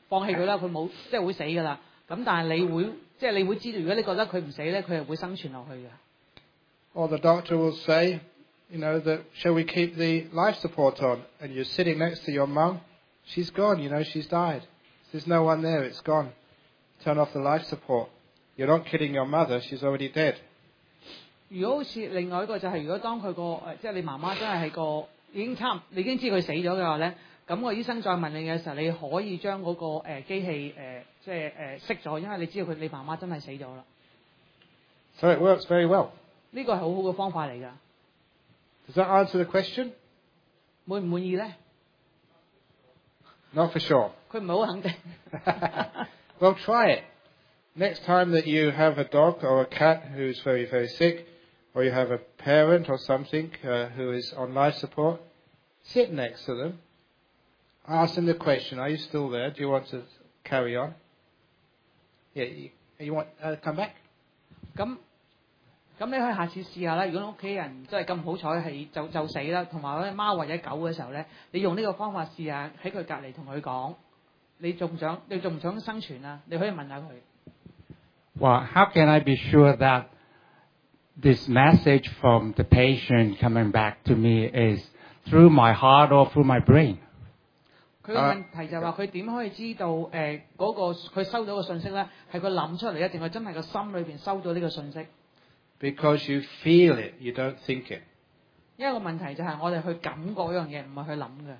放棄佢啦，佢冇即係會死㗎啦。咁但係你會即係你會知道，如果你覺得佢唔死咧，佢係會生存落去嘅。 Or the doctor will say, you know, that shall we keep the life support on? And you're sitting next to your mum, she's gone, you know, she's died. There's no one there, it's gone. Turn off the life support. You're not kidding your mother, she's already dead. 如果好似另外一個就係、是，如果當佢個誒即係你媽媽真係係個已經差，你已經知佢死咗嘅話咧，咁個醫生再問你嘅時候，你可以將嗰、那個誒、呃、機器誒、呃、即係誒熄咗，因為你知道佢你媽媽真係死咗啦。 So it works very well. 呢個係好好嘅方法嚟㗎。 Does that answer the question? 滿唔滿意咧 Not for sure. 佢唔係好肯定。 Well, try it. Next time that you have a dog or a cat who's very, very sick, or you have a parent or something uh, who is on life support, sit next to them. Ask them the question, are you still there? Do you want to carry on? Yeah, you, you want to uh, come back? 咁咁你可以下次試下啦。如果屋企人真係咁好彩係就就死啦，同埋嗰隻貓或者狗嘅時候咧，你用呢個方法試下喺佢隔離同佢講，你仲想你仲唔想生存啊？你可以問下佢。 Well, how can I be sure that this message from the patient coming back to me is through my heart or through my brain? 佢嘅問題就係話佢點可以知道誒嗰、呃那個佢收到嘅信息咧係佢諗出嚟，定係真係個心裏邊收到呢個信息 Because you feel it, you don't think it. 因為個問題就係我哋去感覺一樣嘢，唔係去諗嘅。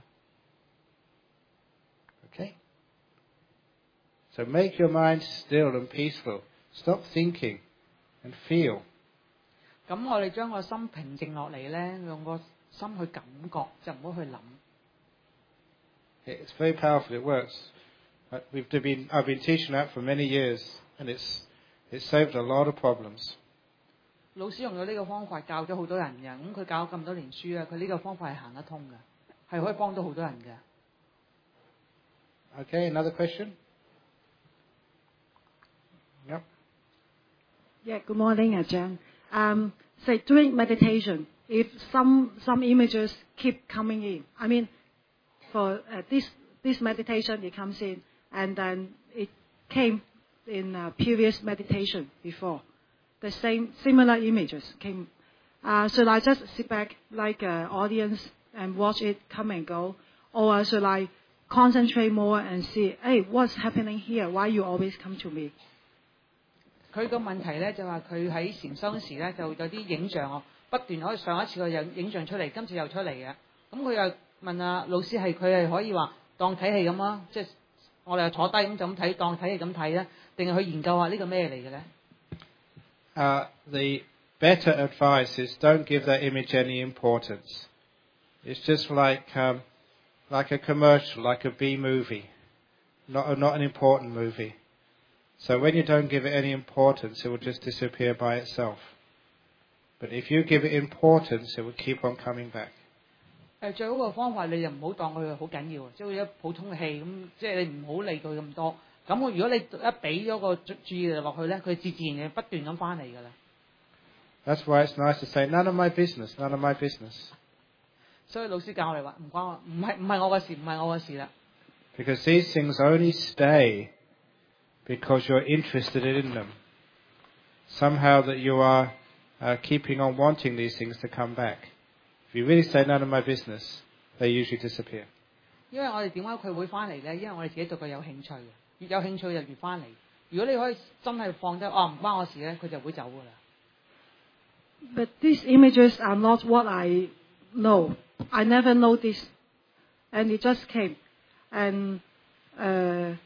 Okay? So make your mind still and peaceful. Stop thinking and feel. 咁我哋將個心平靜落嚟咧，用個心去感覺，就唔好去諗。 It's very powerful. It works. Uh, we've been, I've been teaching that for many years, and it's it's saved a lot of problems. 老師用咗呢個方法教咗好多人嘅，咁佢教咗咁多年書啊，佢呢個方法係行得通嘅，係可以幫到好多人嘅。 Okay, another question? Yep. Yeah, good morning, Ajahn. Um, say during meditation, if some some images keep coming in, I mean, for uh, this this meditation it comes in, and then it came in uh, previous meditation before. The same similar images came. Uh, should I just sit back like an audience and watch it come and go, or should I concentrate more and see, hey, what's happening here? Why you always come to me? 佢個問題咧就話佢喺禪修時咧就有啲影像哦，不斷可以上一次個影影像出嚟，今次又出嚟嘅。咁佢又問啊老師係佢係可以話當睇戲咁啊，即係我哋坐低咁就咁睇，當睇戲咁睇咧，定係去研究下呢個咩嚟嘅咧？ Uh, the better advice is don't give that image any importance. It's just like um, like a commercial, like a B movie, not not an important movie. So when you don't give it any importance, it will just disappear by itself. But if you give it importance, it will keep on coming back. 誒最好嘅方法，你就唔好當佢好緊要，即係好似普通嘅戲咁，即係你唔好理佢咁多。咁如果你一俾咗個注意力落去咧，佢自自然就不斷咁翻嚟㗎啦。 That's why it's nice to say none of my business, none of my business. 所以老師教我哋話唔關我，唔係唔係我嘅事，唔係我嘅事啦。 Because these things only stay because you're interested in them. Somehow that you are uh, keeping on wanting these things to come back. If you really say none of my business, they usually disappear. 因為我哋點解佢會翻嚟咧？因為我哋自己對佢有興趣嘅，越有興趣就越翻嚟。如果你可以真係放低，哦唔關我事咧，佢就會走㗎啦。 But these images are not what I know. I never know this, and it just came, and uh,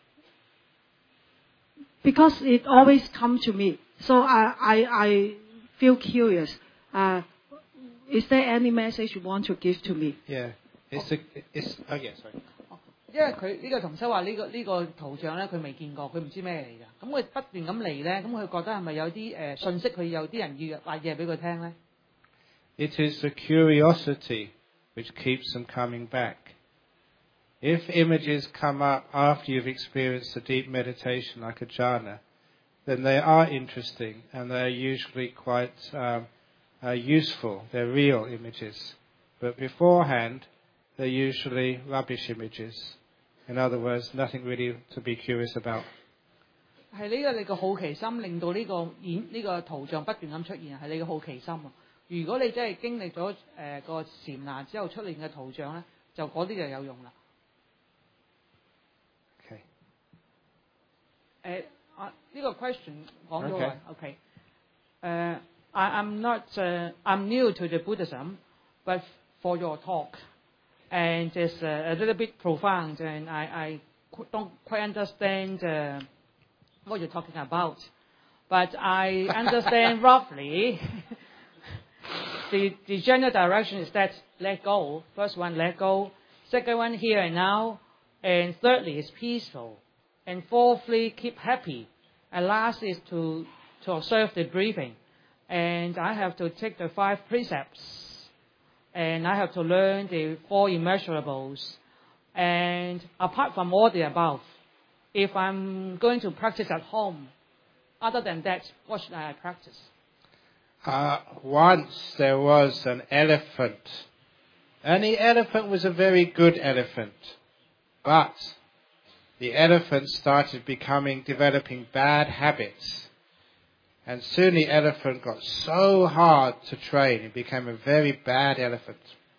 because it always come to me, so I I, I feel curious. Uh, is there any message you want to give to me? Yeah, it's a, it's oh yeah, sorry. 因為佢呢個同修話呢個呢個圖像咧，佢未見過，佢唔知咩嚟㗎。咁佢不斷咁嚟咧，咁佢覺得係咪有啲誒信息，佢有啲人要話嘢俾佢聽咧 It is the curiosity which keeps them coming back. If images come up after you've experienced a deep meditation like a jhana, then they are interesting and they are usually quite um, uh, useful. They're real images. But beforehand, they're usually rubbish images. In other words, nothing really to be curious about. 係呢個你個好奇心令到呢個演呢個圖像不斷咁出現，係你嘅好奇心啊！如果你真係經歷咗誒個禪那之後出現嘅圖像咧，就嗰啲就有用啦。 Okay. 誒啊呢個 question 講咗啦 ，OK。誒、I I'm not、uh, I'm new to the Buddhism, but for your talk, and it's uh, a little bit profound, and I I don't quite understand uh, what you're talking about, but I understand roughly. The, the general direction is that let go. First one, let go. Second one, here and now. And thirdly, is peaceful. And fourthly, keep happy. And last is to, to observe the breathing. And I have to take the five precepts. And I have to learn the four immeasurables. And apart from all the above, if I'm going to practice at home, other than that, what should I practice? Uh, once there was an elephant, and the elephant was a very good elephant, but the elephant started becoming, developing bad habits, and soon the elephant got so hard to train, it became a very bad elephant.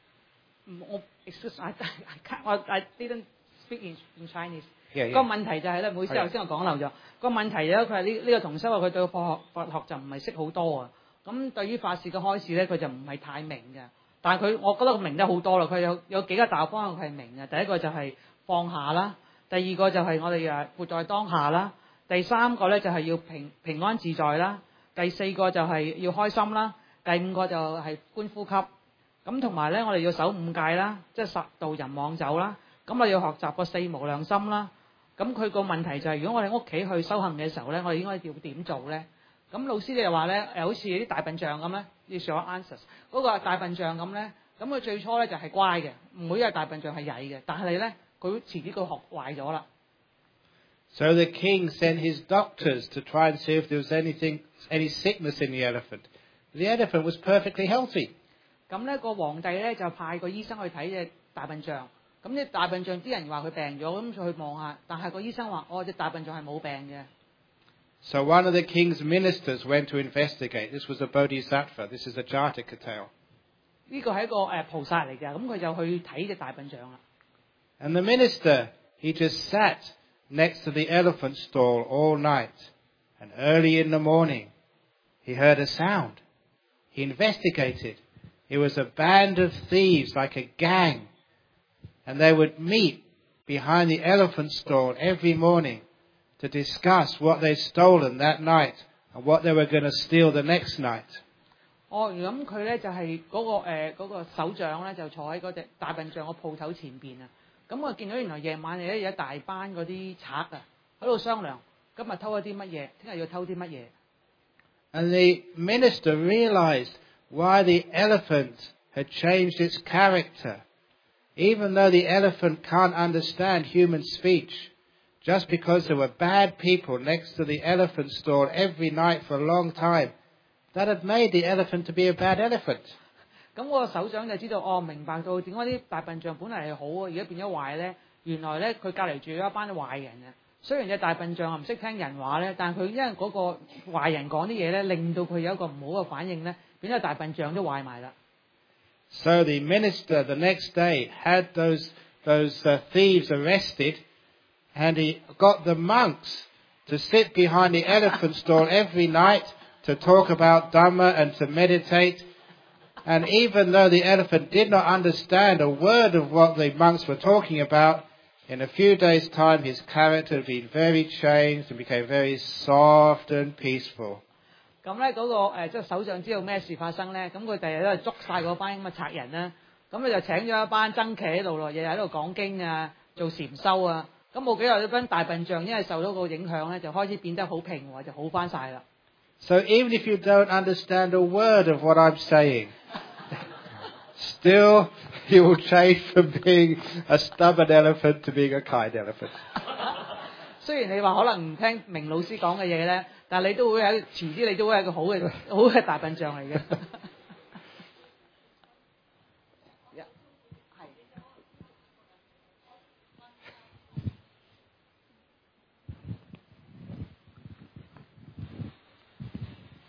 Oh, excuse me, I, I, can't, I didn't speak in, in Chinese. Yeah, yeah. 個問題就係咧，唔好意思，頭先我講漏咗。個問題咧，佢係呢呢個同修話佢對佛學佛學就唔係識好多啊。咁對於法事嘅開始咧，佢就唔係太明嘅。但係佢，我覺得佢明得好多啦。佢有有幾個大方向佢係明嘅。第一個就係放下啦，第二個就係我哋誒活在當下啦，第三個咧就係要平平安自在啦，第四個就係要開心啦，第五個就係觀呼吸。咁同埋咧，我哋要守五戒啦，即係十道人妄走啦。咁我哋要學習個四無量心啦。咁佢個問題就係、是，如果我哋屋企去修行嘅時候咧，我哋應該要點做咧？咁老師你又話咧，誒好似啲大笨象咁咧，要 short answers 嗰個大笨象咁咧，咁佢最初咧就係乖嘅，唔會因為大笨象係曳嘅，但係咧佢遲啲佢學壞咗啦。 So the king sent his doctors to try and see if there was anything, any sickness in the elephant. The elephant was perfectly healthy. 咁咧個皇帝咧就派個醫生去睇隻大笨象，咁啲大笨象啲人話佢病咗，咁就去望下，但係個醫生話：哦，隻大笨象係冇病嘅。 So one of the king's ministers went to investigate. This was a bodhisattva. This is a Jataka tale. 呢個係一個誒菩薩嚟嘅，咁佢就去睇隻大笨象啦。 And the minister, he just sat next to the elephant stall all night. And early in the morning, he heard a sound. He investigated. It was a band of thieves, like a gang. And they would meet behind the elephant stall every morning to discuss what they'd stolen that night and what they were going to steal the next night. 哦，咁佢咧就係嗰個誒嗰個首長咧，就坐喺嗰隻大笨象個鋪頭前邊啊。咁我見到原來夜晚咧有一大班嗰啲賊啊，喺度商量今日偷咗啲乜嘢，聽日要偷啲乜嘢。 And the minister realized why the elephant had changed its character. Even though the elephant can't understand human speech, just because there were bad people next to the elephant stall every night for a long time, that had made the elephant to be a bad elephant. 咁個首長就知道，哦，明白到點解啲大笨象本嚟係好啊，而家變咗壞咧？原來咧佢隔離住咗一班壞人啊！雖然隻大笨象唔識聽人話咧，但係佢因為嗰個壞人講啲嘢咧，令到佢有一個唔好嘅反應咧，變咗大笨象都壞埋啦。 So the minister the next day had those those uh, thieves arrested, and he got the monks to sit behind the elephant stall every night to talk about Dhamma and to meditate. And even though the elephant did not understand a word of what the monks were talking about, in a few days' time his character had been very changed and became very soft and peaceful. 咁咧嗰個誒即係首相知道咩事發生咧，咁佢第日都係捉晒嗰班咁嘅賊人啦，咁佢就請咗一班僧伽喺度咯，日日喺度講經啊，做禪修啊，咁冇幾耐呢班大笨象因為受到個影響咧，就開始變得好平和，就好翻晒啦。 So even if you don't understand a word of what I'm saying, still you will change from being a stubborn elephant to being a kind elephant. 雖然你話可能唔聽明老師講嘅嘢咧，但係你都會喺遲啲，你都會係一個好嘅好嘅大笨象嚟嘅。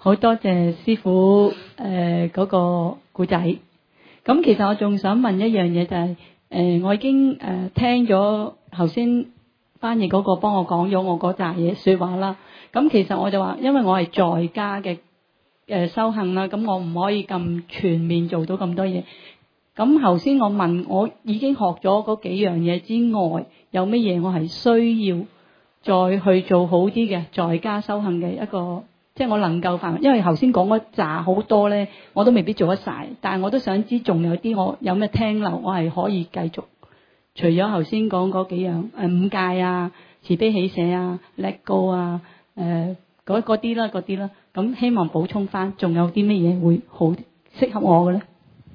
好多謝師傅誒嗰個故仔。咁其實我仲想問一樣嘢就係、是、誒、呃，我已經誒、呃、聽咗頭先翻譯嗰個幫我講咗我嗰扎嘢説話啦。咁其實我就話，因為我係在家嘅誒、呃、修行啦，咁我唔可以咁全面做到咁多嘢。咁頭先我問，我已經學咗嗰幾樣嘢之外，有乜嘢我係需要再去做好啲嘅在家修行嘅一個，即係我能夠範圍。因為頭先講嗰扎好多咧，我都未必做得晒，但係我都想知仲有啲我有咩聽漏，我係可以繼續。除咗頭先講嗰幾樣誒五戒啊、慈悲喜捨啊、let go 啊、誒嗰嗰啲啦、嗰啲啦，咁希望補充翻，仲有啲乜嘢會好適合我嘅咧？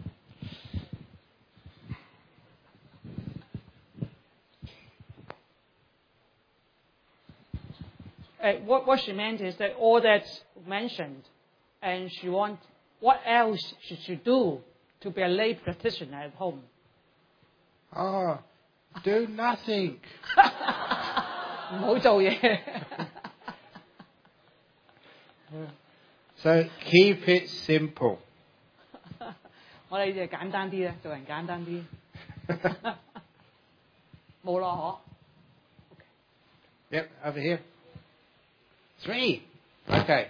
Uh, what, what she meant is that all that's mentioned, and she want what else should she do to be a lay practitioner at home? Oh, do nothing. 唔好做嘢。 So keep it simple. 我哋就簡單啲咧，做人簡單啲。冇咯， 嗬。Yep, over here. Three. Okay.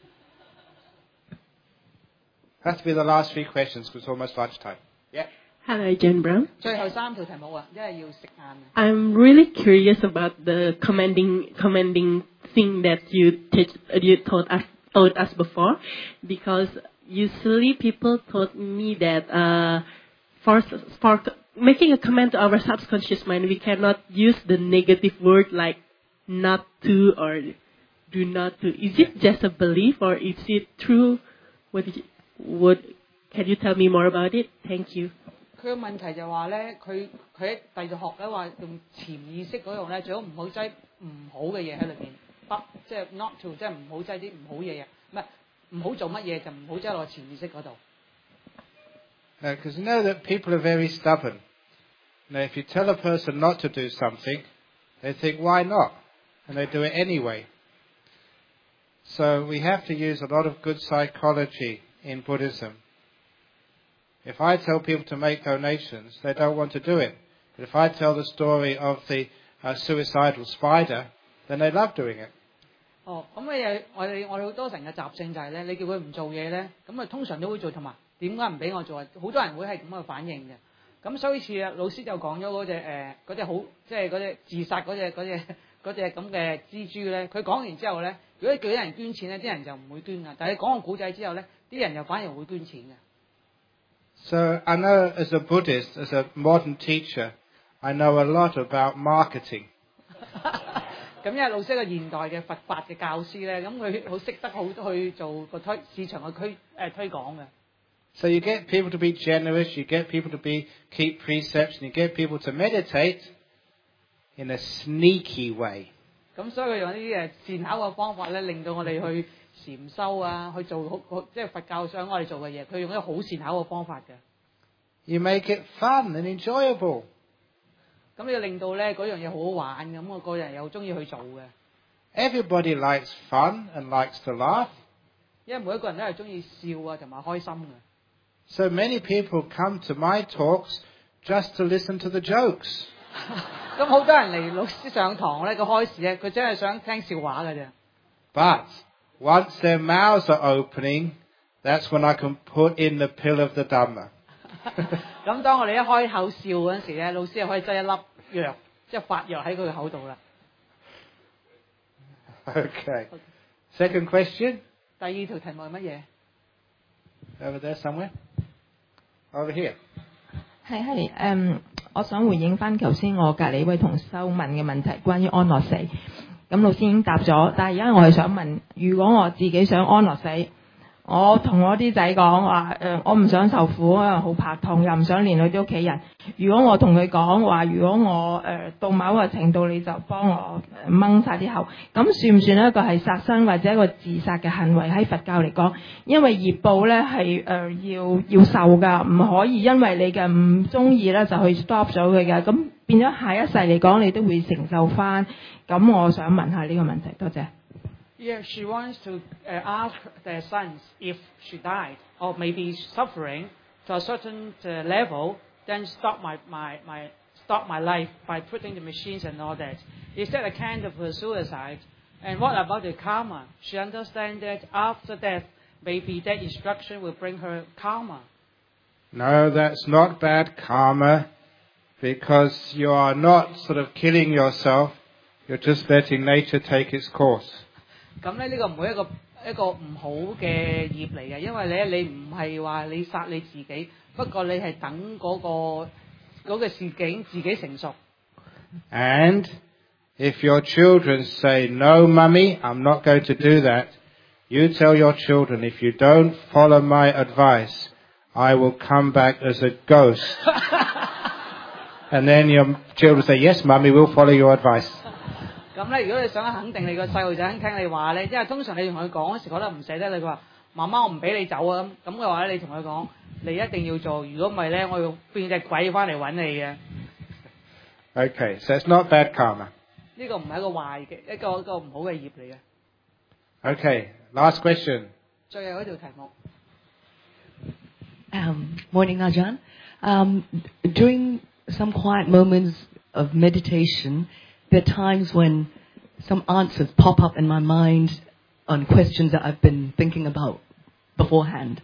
Has to be the last three questions because it's almost lunchtime. Yeah. Hello, Jen Brown. 最後三條題目啊，因為要食晏。 I'm really curious about the commanding commanding thing that you teach, you told us told us before, because usually people told me that uh, for for making a command to our subconscious mind, we cannot use the negative word like not to or do not to. Is it just a belief or is it true? What is it, what can you tell me more about it? Thank you. 佢嘅問題就話咧，佢佢喺第二學咧話用潛意識嗰樣咧，最好唔好擠唔好嘅嘢喺裏邊，不即係 not to， 即係唔好擠啲唔好嘢啊，唔係唔好做乜嘢就唔好擠落潛意識嗰度。 Because you know that people are very stubborn. Now, if you tell a person not to do something, they think, why not? And they do it anyway. So we have to use a lot of good psychology in Buddhism. If I tell people to make donations, they don't want to do it. But if I tell the story of the uh, suicidal spider, then they love doing it. 哦，咁誒，我哋我哋好多人嘅習性就係咧，你叫佢唔做嘢咧，咁啊通常都會做，同埋點解唔俾我做啊？好多人會係咁嘅反應嘅。咁所以似啊，老師就講咗嗰隻誒嗰隻好，即係嗰隻自殺嗰隻嗰隻嗰隻咁嘅蜘蛛咧。佢講完之後咧，如果叫啲人捐錢咧，啲人就唔會捐噶。但係你講個古仔之後咧，啲人又反而會捐錢嘅。 So I know as a Buddhist, as a modern teacher, I know a lot about marketing. 咁因為老師係個現代嘅佛法嘅教師咧，咁佢好識得好去做個推市場嘅推誒推廣嘅。 So you get people to be generous, you get people to be keep precepts, and you get people to meditate in a sneaky way. 咁所以佢用啲誒善巧嘅方法咧，令到我哋去禪修啊，去做好即係佛教想我哋做嘅嘢，佢用一個好善巧嘅方法嘅。 You make it fun and enjoyable. 咁你要令到咧嗰樣嘢好好玩，咁我個人又中意去做嘅。 Everybody likes fun and likes to laugh. 因為每一個人都係中意笑啊，同埋開心嘅。 So many people come to my talks just to listen to the jokes. 咁好多人嚟老師上堂咧，個開始咧，佢真係想聽笑話嘅啫。 But once their mouths are opening, that's when I can put in the pill of the Dhamma. 咁當我哋一開口笑嗰陣時咧，老師就可以擠一粒藥，即係發藥喺佢嘅口度啦。 Okay. Second question. 第二條題目係乜嘢 ？Over there somewhere. Over here. 係係誒，我想回應翻頭先我隔離位同修問嘅問題，關於安樂死。咁老師已經答咗，但係而家我係想問，如果我自己想安樂死，我同我啲仔講話誒，我唔想受苦，因為好怕痛，又唔想連累啲屋企人。如果我同佢講話，如果我誒、呃、到某個程度，你就幫我掹晒啲口，咁算唔算一個係殺生或者一個自殺嘅行為喺佛教嚟講？因為業報咧係誒要要受㗎，唔可以因為你嘅唔中意咧就去 stop 咗佢嘅，咁變咗下一世嚟講你都會承受翻。咁我想問下呢個問題，多謝。 Yeah, she wants to uh, ask their sons if she died or maybe suffering to a certain uh, level, then stop my, my, my, stop my life by putting the machines and all that. Is that a kind of a suicide? And what about the karma? She understands that after death, maybe that instruction will bring her karma. No, that's not bad karma, because you are not sort of killing yourself. You're just letting nature take its course. 咁咧呢個唔係一個一個唔好嘅業嚟嘅，因為咧你唔係話你殺你自己，不過你係等嗰、個嗰、個事境自己成熟。 And if your children say, "No, mummy, I'm not going to do that," you tell your children, "If you don't follow my advice, I will come back as a ghost." And then your children say, "Yes, mummy, we'll follow your advice." 咁咧，如果你想肯定你個細路仔肯聽你話咧，因為通常你同佢講嗰時覺得唔捨得你，佢話媽媽我唔俾你走啊咁，咁嘅話咧，你同佢講你一定要做，如果唔係咧，我要變隻鬼翻嚟揾你嘅。 Okay, so it's not bad karma. 呢個唔係一個壞嘅一個一個唔好嘅業嚟嘅。 Okay, last question. 最後一條題目。 Um, morning, Ajahn. Um, during some quiet moments of meditation, there are times when some answers pop up in my mind on questions that I've been thinking about beforehand.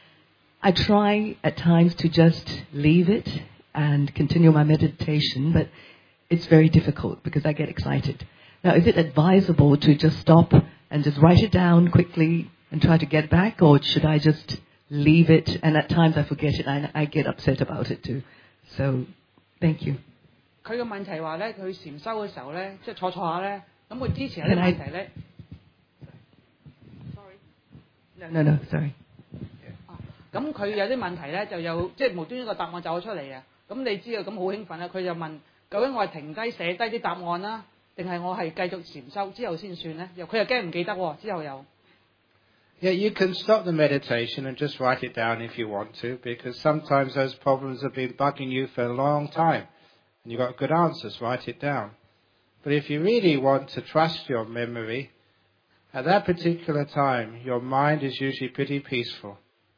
I try at times to just leave it and continue my meditation, but it's very difficult because I get excited. Now, is it advisable to just stop and just write it down quickly and try to get back, or should I just leave it? And at times I forget it and I get upset about it too. So, thank you. 佢嘅問題話咧，佢禪修嘅時候咧，即係坐坐下咧，咁佢之前有啲問題咧。Sorry。 No, no, sorry。 咁佢有啲問題咧，就有即係無端端個答案走咗出嚟嘅。咁你知道咁好興奮啦，佢就問究竟我係停低寫低啲答案啦，定係我係繼續禪修之後先算咧？又佢又驚唔記得喎，之後又。 Yeah, you can stop the meditation and just write it down if you want to, because sometimes those problems have been bugging you for a long time. And you've got good answers, write it down. But if you really want to trust your memory, at that particular time, your mind is usually pretty peaceful.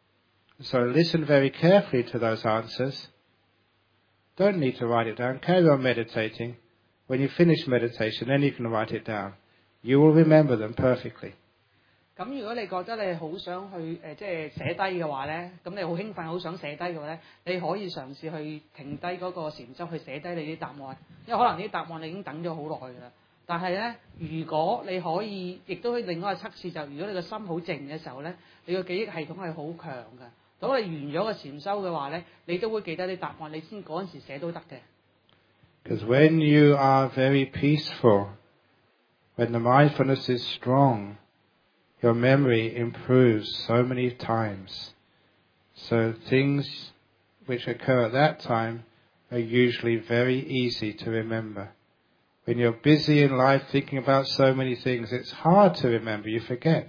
So listen very carefully to those answers. Don't need to write it down. Carry on meditating. When you finish meditation, then you can write it down. You will remember them perfectly. 咁如果你覺得你好想去誒、呃，即係寫低嘅話咧，咁你好興奮，好想寫低嘅話咧，你可以嘗試去停低嗰個禪修，去寫低你啲答案，因為可能啲答案你已經等咗好耐㗎啦。但係咧，如果你可以，亦都可以另外一個測試就，如果你個心好靜嘅時候咧，你個記憶系統係好強㗎。當你完咗個禪修嘅話咧，你都會記得啲答案，你先嗰陣時寫都得嘅。 Because when you are very peaceful, when the mindfulness is strong, your memory improves so many times. So things which occur at that time are usually very easy to remember. When you're busy in life thinking about so many things, it's hard to remember, you forget.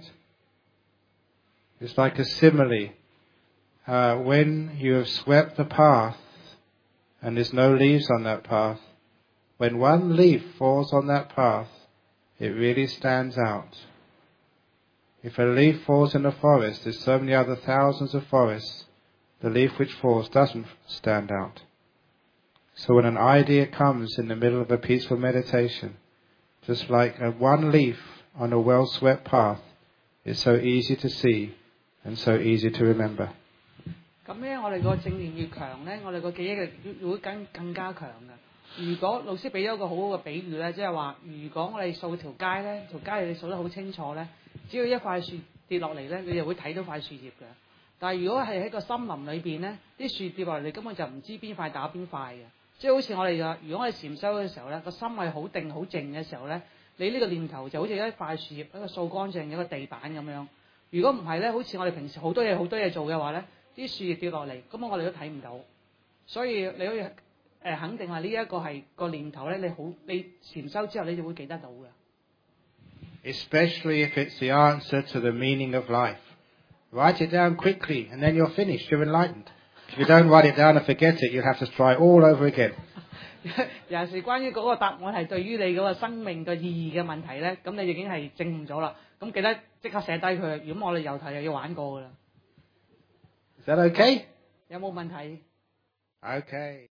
It's like a simile. Uh, when you have swept the path and there's no leaves on that path, when one leaf falls on that path, it really stands out. If a leaf falls in a forest, there's so many other thousands of forests, the leaf which falls doesn't stand out. So when an idea comes in the middle of a peaceful meditation, just like a one leaf on a well-swept path, it's so easy to see and so easy to remember. 咁咧，我哋個正念越強咧，我哋個記憶力會更更加強嘅。如果老師俾咗個好好嘅比喻咧，即係話，如果我哋掃條街咧，條街你掃得好清楚咧，只要一塊樹跌落嚟咧，你就會睇到塊樹葉嘅。但係如果係喺個森林裏邊咧，啲樹跌落嚟，你根本就唔知邊塊打邊塊嘅。即係好似我哋嘅，如果我哋禪修嘅時候咧，個心係好定好靜嘅時候咧，你呢個念頭就好似一塊樹葉一個掃乾淨嘅一個地板咁樣。如果唔係咧，好似我哋平時好多嘢好多嘢做嘅話咧，啲樹葉跌落嚟，咁我哋都睇唔到。所以你可以誒、呃、肯定話呢一個係個念頭咧，你好你禪修之後你就會記得到嘅。 Especially if it's the answer to the meaning of life. Write it down quickly and then you're finished, you're enlightened. If you don't write it down and forget it, you'll have to try all over again. 尤其是關於嗰個答案係對於你嗰個生命嘅意義嘅問題咧，咁你已經係證悟咗啦。咁記得即刻寫低佢，如果我哋由頭又要玩過噶啦。 Is that okay? 有冇問題？ Okay.